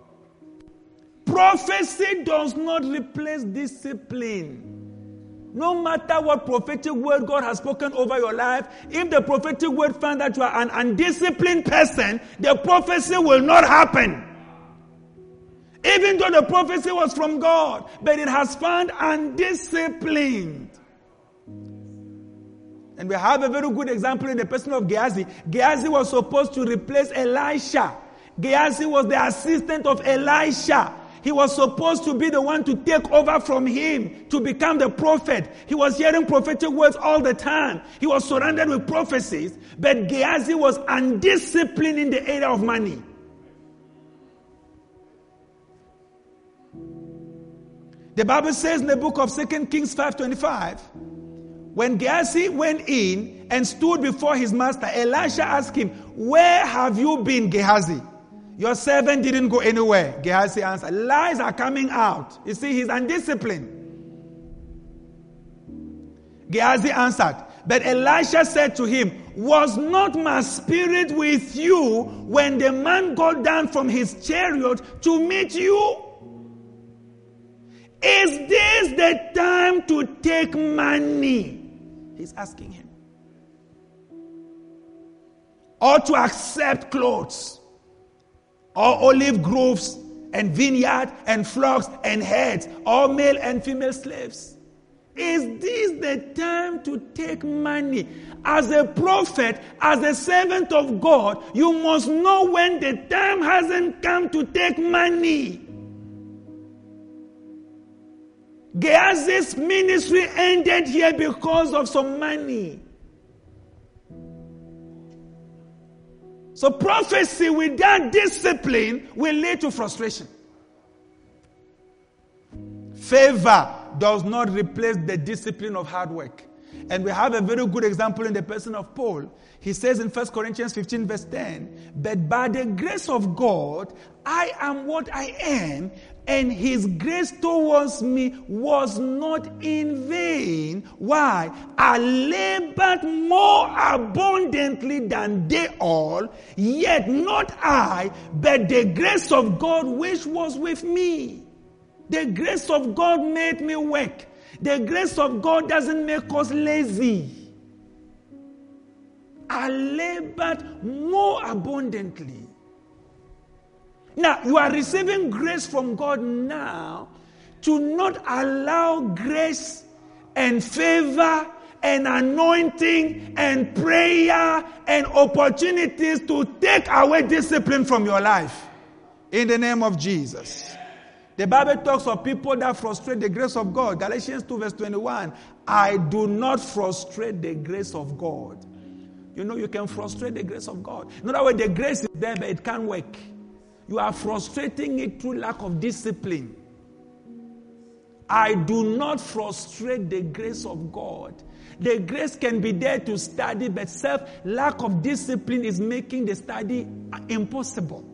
Prophecy does not replace discipline. No matter what prophetic word God has spoken over your life, if the prophetic word finds that you are an undisciplined person, the prophecy will not happen. Even though the prophecy was from God, but it has found undisciplined. And we have a very good example in the person of Gehazi. Gehazi was supposed to replace Elisha. Gehazi was the assistant of Elisha. He was supposed to be the one to take over from him, to become the prophet. He was hearing prophetic words all the time. He was surrounded with prophecies, but Gehazi was undisciplined in the area of money. The Bible says in the book of 2 Kings 5:25, when Gehazi went in and stood before his master, Elisha asked him, where have you been, Gehazi? Your servant didn't go anywhere. Gehazi answered, lies are coming out. You see, he's undisciplined. Gehazi answered, but Elisha said to him, was not my spirit with you when the man got down from his chariot to meet you? Is this the time to take money? He's asking him. Or to accept clothes, or olive groves, and vineyard, and flocks, and herds, or male and female slaves. Is this the time to take money? As a prophet, as a servant of God, you must know when the time hasn't come to take money. Gehazi's ministry ended here because of some money. So prophecy without discipline will lead to frustration. Favor does not replace the discipline of hard work. And we have a very good example in the person of Paul. He says in 1 Corinthians 15 verse 10, but by the grace of God, I am what I am, and his grace towards me was not in vain. Why? I labored more abundantly than they all, yet not I, but the grace of God which was with me. The grace of God made me work. The grace of God doesn't make us lazy. I labored more abundantly. Now, you are receiving grace from God now to not allow grace and favor and anointing and prayer and opportunities to take away discipline from your life. In the name of Jesus. The Bible talks of people that frustrate the grace of God. Galatians 2 verse 21. I do not frustrate the grace of God. You know, you can frustrate the grace of God. In other words, the grace is there, but it can't work. You are frustrating it through lack of discipline. I do not frustrate the grace of God. The grace can be there to study, but lack of discipline is making the study impossible.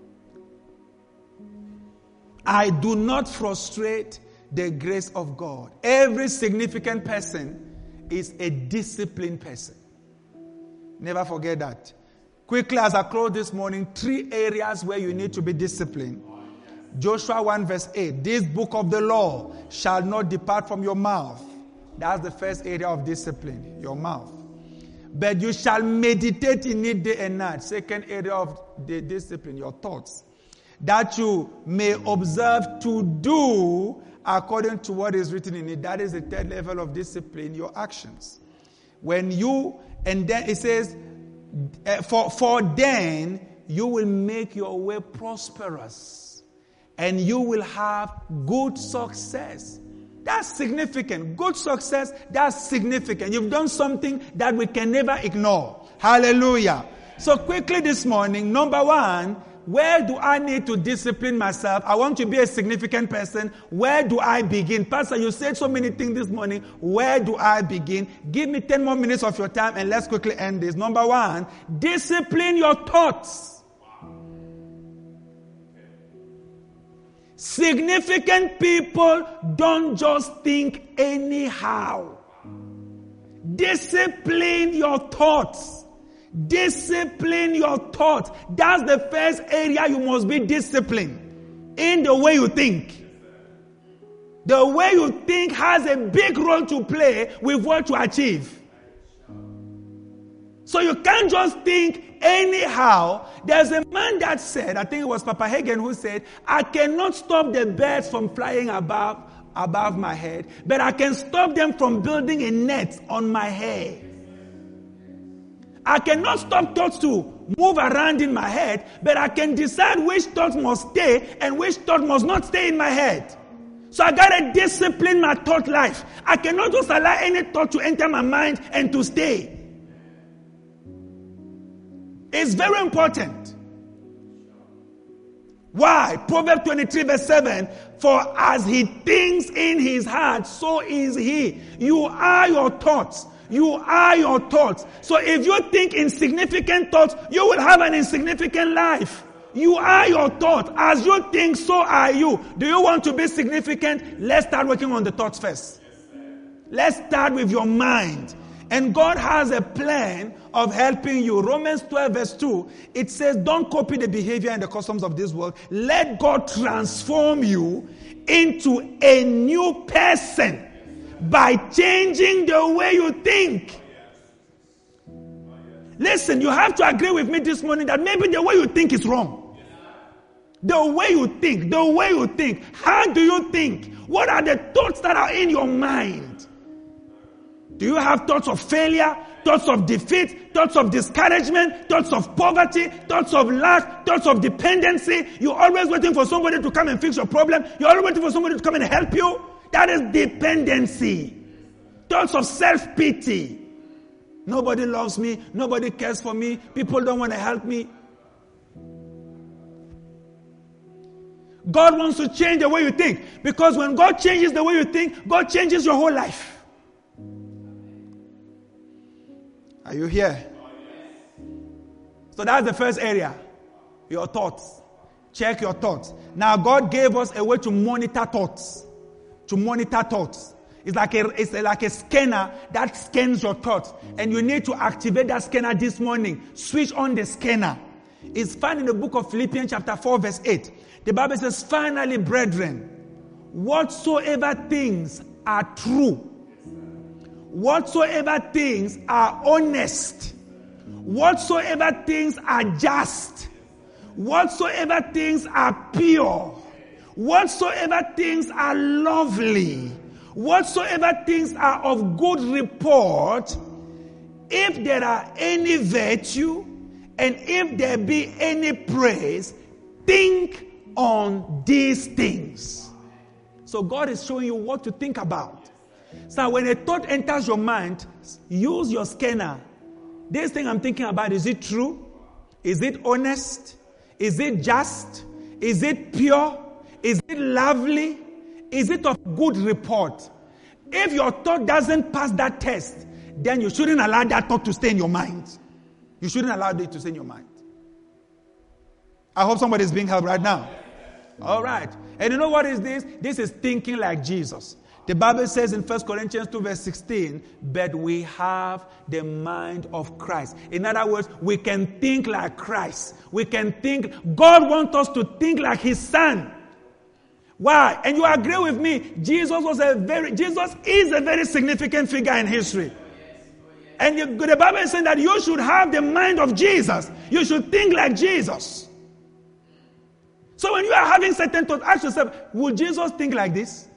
I do not frustrate the grace of God. Every significant person is a disciplined person. Never forget that. Quickly, as I close this morning, 3 areas where you need to be disciplined. Joshua 1 verse 8. This book of the law shall not depart from your mouth. That's the first area of discipline, your mouth. But you shall meditate in it day and night. Second area of the discipline, your thoughts. That you may observe to do according to what is written in it. That is the third level of discipline, your actions. And then it says, for then you will make your way prosperous and you will have good success. That's significant. Good success, that's significant. You've done something that we can never ignore. Hallelujah. So quickly this morning, number 1, where do I need to discipline myself? I want to be a significant person. Where do I begin? Pastor, you said so many things this morning. Where do I begin? Give me 10 more minutes of your time and let's quickly end this. Number 1, discipline your thoughts. Significant people don't just think anyhow. Discipline your thoughts. Discipline your thoughts. That's the first area you must be disciplined. In the way you think. The way you think has a big role to play with what you achieve. So you can't just think anyhow. There's a man that said, I think it was Papa Hagen who said, I cannot stop the birds from flying above my head, but I can stop them from building a net on my head. I cannot stop thoughts to move around in my head, but I can decide which thoughts must stay and which thought must not stay in my head. So I gotta discipline my thought life. I cannot just allow any thought to enter my mind and to stay. It's very important. Why? Proverbs 23 verse 7. For as he thinks in his heart, so is he. You are your thoughts. You are your thoughts. So if you think insignificant thoughts, you will have an insignificant life. You are your thought. As you think, so are you. Do you want to be significant? Let's start working on the thoughts first. Let's start with your mind. And God has a plan of helping you. Romans 12 verse 2, it says, don't copy the behavior and the customs of this world. Let God transform you into a new person by changing the way you think. Listen, you have to agree with me this morning that maybe the way you think is wrong. The way you think. How do you think? What are the thoughts that are in your mind? Do you have thoughts of failure, thoughts of defeat, thoughts of discouragement, thoughts of poverty, thoughts of lack, thoughts of dependency? You're always waiting for somebody to come and fix your problem. You're always waiting for somebody to come and help you. That is dependency. Thoughts of self-pity. Nobody loves me. Nobody cares for me. People don't want to help me. God wants to change the way you think. Because when God changes the way you think, God changes your whole life. Are you here? So that's the first area. Your thoughts. Check your thoughts. Now God gave us a way to monitor thoughts. It's like a scanner that scans your thoughts. And you need to activate that scanner this morning. Switch on the scanner. It's found in the book of Philippians chapter 4 verse 8. The Bible says, finally, brethren, whatsoever things are true, whatsoever things are honest, whatsoever things are just, whatsoever things are pure, whatsoever things are lovely, whatsoever things are of good report, if there are any virtue, and if there be any praise, think on these things. So God is showing you what to think about. So when a thought enters your mind, use your scanner. This thing I'm thinking about, is it true? Is it honest? Is it just? Is it pure? Is it lovely? Is it of good report? If your thought doesn't pass that test, then you shouldn't allow that thought to stay in your mind. You shouldn't allow it to stay in your mind. I hope somebody is being helped right now. All right. And you know what is this? This is thinking like Jesus. The Bible says in 1 Corinthians 2 verse 16, but we have the mind of Christ. In other words, we can think like Christ. We can think. God wants us to think like His Son. Why? And you agree with me, Jesus is a very significant figure in history. And the Bible is saying that you should have the mind of Jesus. You should think like Jesus. So when you are having certain thoughts, ask yourself, would Jesus think like this?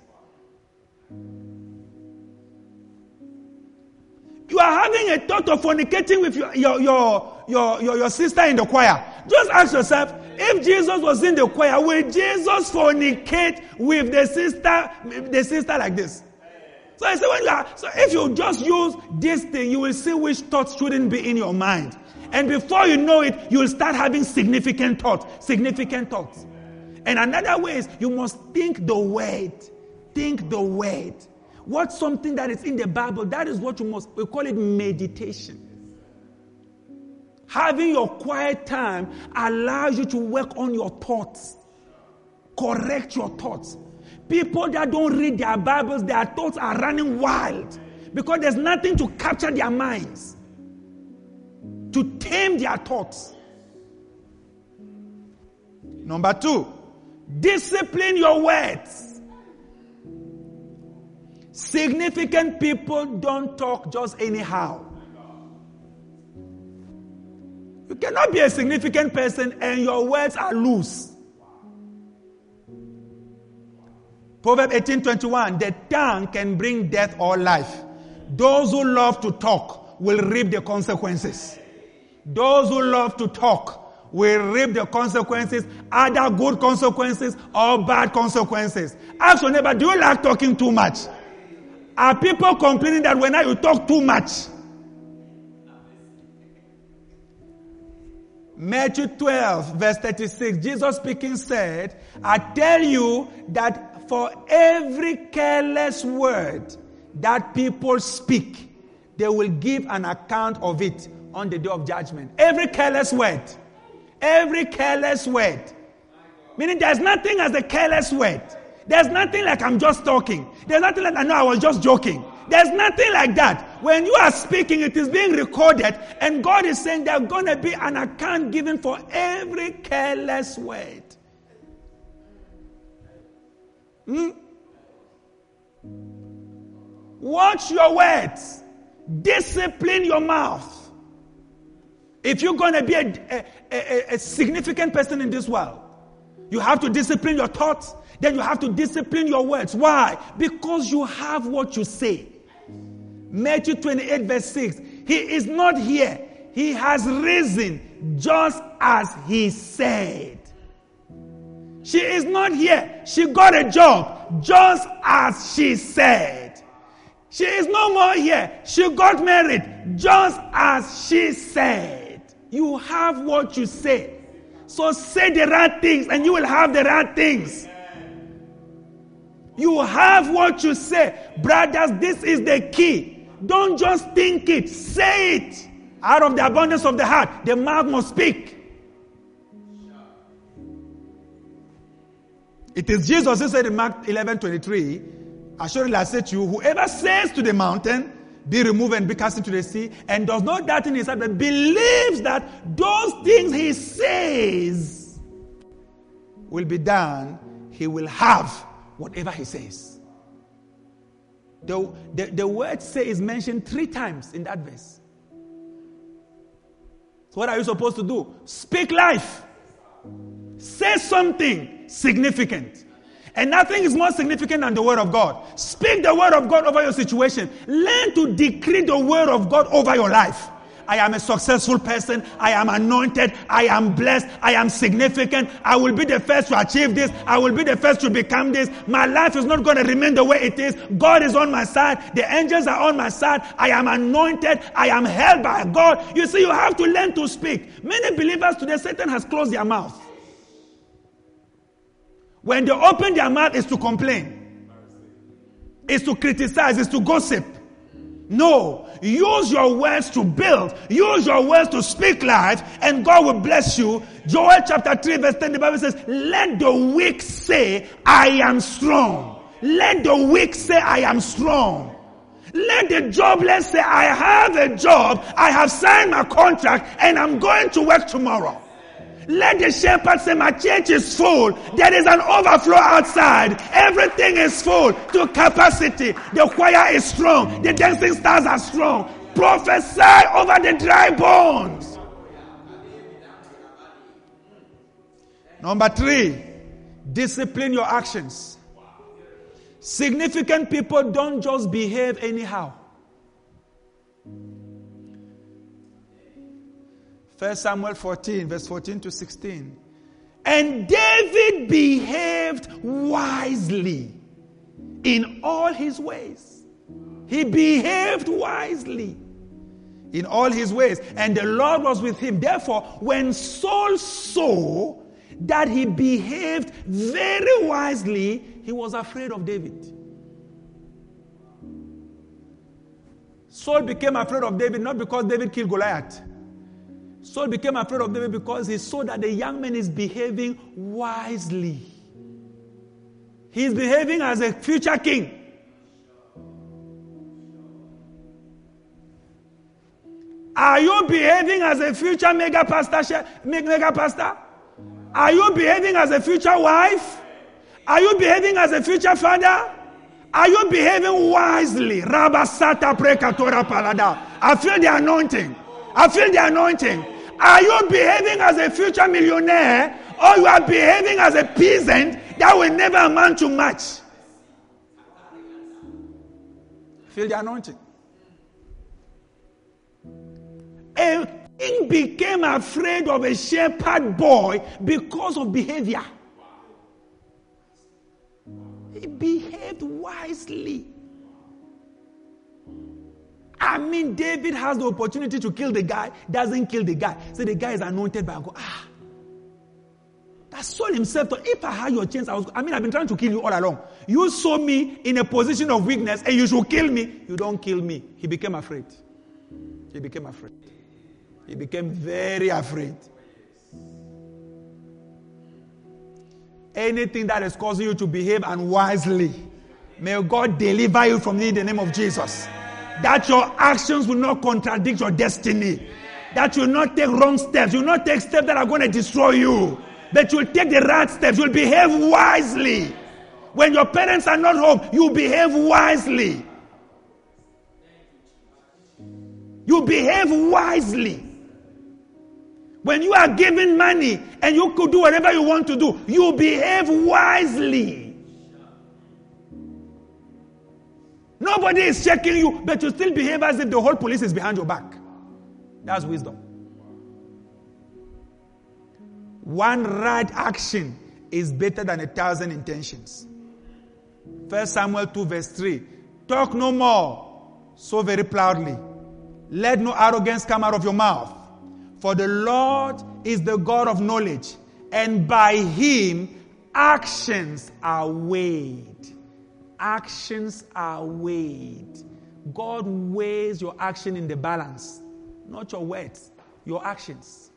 You are having a thought of fornicating with your sister in the choir. Just ask yourself, if Jesus was in the choir, will Jesus fornicate with the sister like this? So I say, so if you just use this thing, you will see which thoughts shouldn't be in your mind. And before you know it, you will start having significant thoughts. And another way is you must think the word. Think the word. What's something that is in the Bible? That is what we call it meditation. Having your quiet time allows you to work on your thoughts. Correct your thoughts. People that don't read their Bibles, their thoughts are running wild because there's nothing to capture their minds, to tame their thoughts. Number 2, discipline your words. Significant people don't talk just anyhow. You cannot be a significant person and your words are loose. Proverbs 18:21, the tongue can bring death or life. Those who love to talk will reap the consequences. Those who love to talk will reap the consequences, either good consequences or bad consequences. Ask your neighbor, do you like talking too much? Are people complaining that when you talk too much? Matthew 12 verse 36, Jesus speaking said, I tell you that for every careless word that people speak, they will give an account of it on the day of judgment. Every careless word. Every careless word. Meaning there's nothing as a careless word. There's nothing like I'm just talking. There's nothing like I know I was just joking. There's nothing like that. When you are speaking, it is being recorded, and God is saying there's going to be an account given for every careless word. Watch your words. Discipline your mouth. If you're going to be a significant person in this world, you have to discipline your thoughts. Then you have to discipline your words. Why? Because you have what you say. Matthew 28 verse 6. He is not here. He has risen just as he said. She is not here. She got a job just as she said. She is no more here. She got married just as she said. You have what you say. So say the right things and you will have the right things. You have what you say. Brothers, this is the key. Don't just think it. Say it. Out of the abundance of the heart, the mouth must speak. It is Jesus who said in Mark 11:23, assuredly I say to you, whoever says to the mountain, be removed and be cast into the sea, and does not doubt in his heart, but believes that those things he says will be done, he will have whatever he says. The word say is mentioned 3 times in that verse. So what are you supposed to do? Speak life. Say something significant. And nothing is more significant than the word of God. Speak the word of God over your situation. Learn to decree the word of God over your life. I am a successful person. I am anointed. I am blessed. I am significant. I will be the first to achieve this. I will be the first to become this. My life is not going to remain the way it is. God is on my side. The angels are on my side. I am anointed. I am held by God. You see, you have to learn to speak. Many believers today, Satan has closed their mouth. When they open their mouth, it's to complain. It's to criticize. It's to gossip. No. Use your words to build. Use your words to speak life, and God will bless you. Joel chapter 3 verse 10, the Bible says, let the weak say, I am strong. Let the weak say, I am strong. Let the jobless say, I have a job. I have signed my contract, and I'm going to work tomorrow. Let the shepherd say, my church is full. There is an overflow outside. Everything is full to capacity. The choir is strong. The dancing stars are strong. Prophesy over the dry bones. Number 3, discipline your actions. Significant people don't just behave anyhow. 1 Samuel 14, verse 14 to 16. And David behaved wisely in all his ways. He behaved wisely in all his ways. And the Lord was with him. Therefore, when Saul saw that he behaved very wisely, he was afraid of David. Saul became afraid of David not because David killed Goliath. Saul became afraid of David because he saw that the young man is behaving wisely. He is behaving as a future king. Are you behaving as a future mega pastor? Are you behaving as a future wife? Are you behaving as a future father? Are you behaving wisely? Rabasata prekatora palada. I feel the anointing. I feel the anointing. Are you behaving as a future millionaire, or you are behaving as a peasant that will never amount to much? Feel the anointing. A king became afraid of a shepherd boy because of behavior. He behaved wisely. I mean, David has the opportunity to kill the guy, doesn't kill the guy. So the guy is anointed by God. That Saul himself thought, if I had your chance, I've been trying to kill you all along. You saw me in a position of weakness and you should kill me. You don't kill me. He became afraid. He became afraid. He became very afraid. Anything that is causing you to behave unwisely, May God deliver you from it in the name of Jesus. That your actions will not contradict your destiny. That you will not take wrong steps. You will not take steps that are going to destroy you. But you will take the right steps. You will behave wisely. When your parents are not home, you behave wisely. You behave wisely. When you are given money and you could do whatever you want to do, you behave wisely. Nobody is checking you, but you still behave as if the whole police is behind your back. That's wisdom. One right action is better than 1,000 intentions. 1 Samuel 2 verse 3. Talk no more so very proudly. Let no arrogance come out of your mouth. For the Lord is the God of knowledge, and by him actions are weighed. Actions are weighed. God weighs your action in the balance. Not your words, your actions.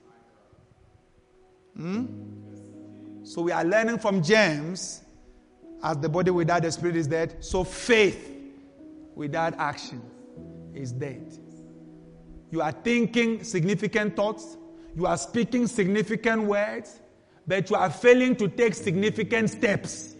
So we are learning from James, as the body without the spirit is dead, so faith without action is dead. You are thinking significant thoughts, you are speaking significant words, but you are failing to take significant steps.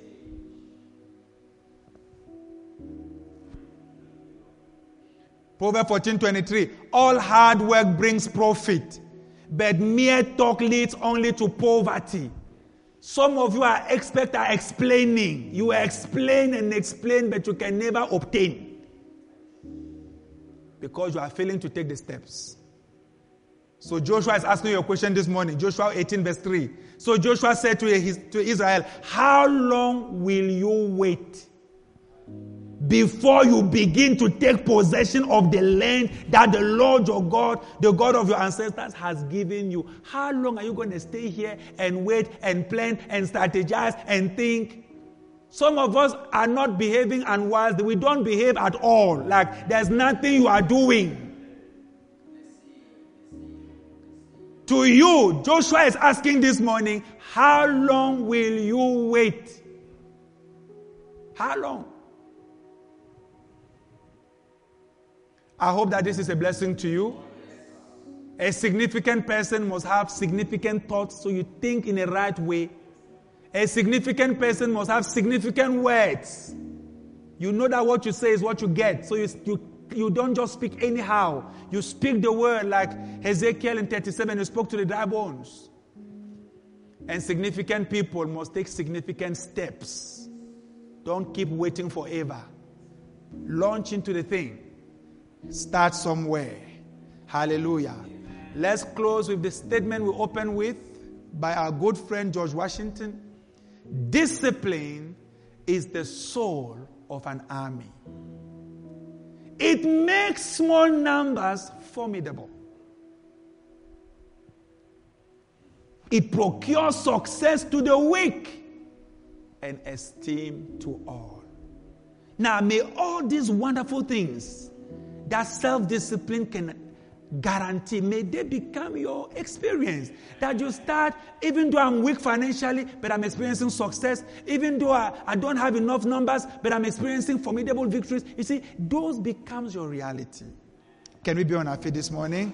Proverbs 14:23. All hard work brings profit, but mere talk leads only to poverty. Some of you are expert at explaining. You explain and explain, but you can never obtain. Because you are failing to take the steps. So Joshua is asking you a question this morning. Joshua 18 verse 3. So Joshua said to Israel, how long will you wait before you begin to take possession of the land that the Lord your God, the God of your ancestors, has given you? How long are you going to stay here and wait and plan and strategize and think? Some of us are not behaving unwisely. We don't behave at all. Like there's nothing you are doing. To you, Joshua is asking this morning, how long will you wait? How long? I hope that this is a blessing to you. A significant person must have significant thoughts, so you think in a right way. A significant person must have significant words. You know that what you say is what you get. So you don't just speak anyhow. You speak the word like Ezekiel in 37, you spoke to the dry bones. And significant people must take significant steps. Don't keep waiting forever. Launch into the thing. Start somewhere. Hallelujah. Let's close with the statement we opened with by our good friend George Washington. Discipline is the soul of an army. It makes small numbers formidable. It procures success to the weak and esteem to all. Now, may all these wonderful things that self-discipline can guarantee, may they become your experience. That you start, even though I'm weak financially, but I'm experiencing success. Even though I don't have enough numbers, but I'm experiencing formidable victories. You see, those becomes your reality. Can we be on our feet this morning?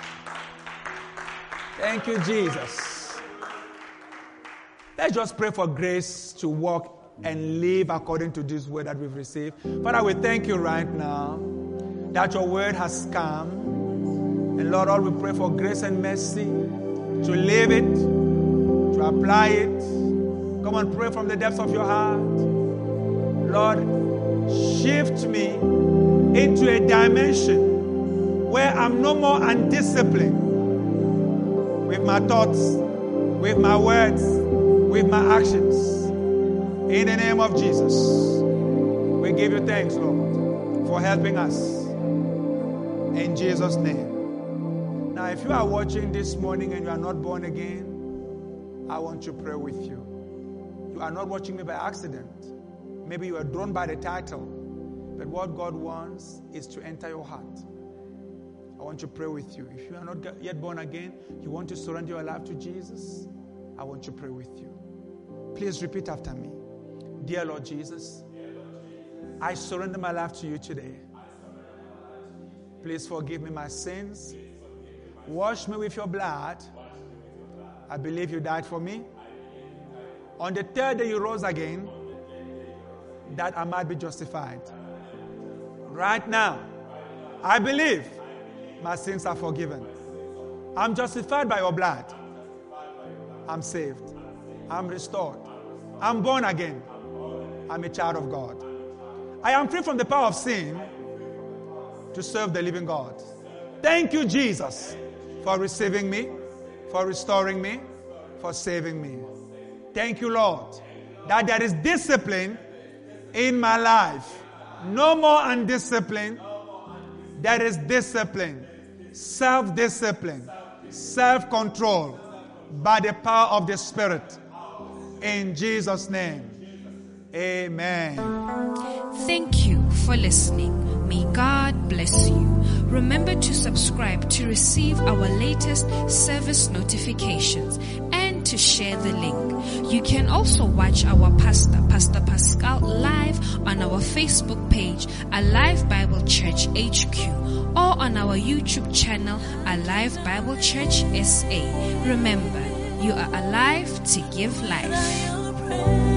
Thank you, Jesus. Let's just pray for grace to walk and live according to this word that we've received. Father, we thank you right now that your word has come. And Lord, all we pray for grace and mercy to live it, to apply it. Come on, pray from the depths of your heart. Lord, shift me into a dimension where I'm no more undisciplined with my thoughts, with my words, with my actions. In the name of Jesus, we give you thanks, Lord, for helping us. In Jesus' name. Now, if you are watching this morning and you are not born again, I want to pray with you. You are not watching me by accident. Maybe you are drawn by the title. But what God wants is to enter your heart. I want to pray with you. If you are not yet born again, you want to surrender your life to Jesus, I want to pray with you. Please repeat after me. Dear Lord Jesus, I surrender my life to you today. Please forgive me my sins. Wash me with your blood. I believe you died for me. On the third day you rose again, that I might be justified. Right now, I believe my sins are forgiven. I'm justified by your blood. I'm saved. I'm restored. I'm born again. I'm a child of God. I am free from the power of sin to serve the living God. Thank you, Jesus, for receiving me, for restoring me, for saving me. Thank you, Lord, that there is discipline in my life. No more undiscipline. There is discipline, self-discipline, self-control by the power of the Spirit. In Jesus' name, amen. Thank you for listening. May God bless you. Remember to subscribe to receive our latest service notifications and to share the link. You can also watch our pastor, Pastor Pascal, live on our Facebook page, Alive Bible Church HQ, or on our YouTube channel, Alive Bible Church SA. Remember, you are alive to give life.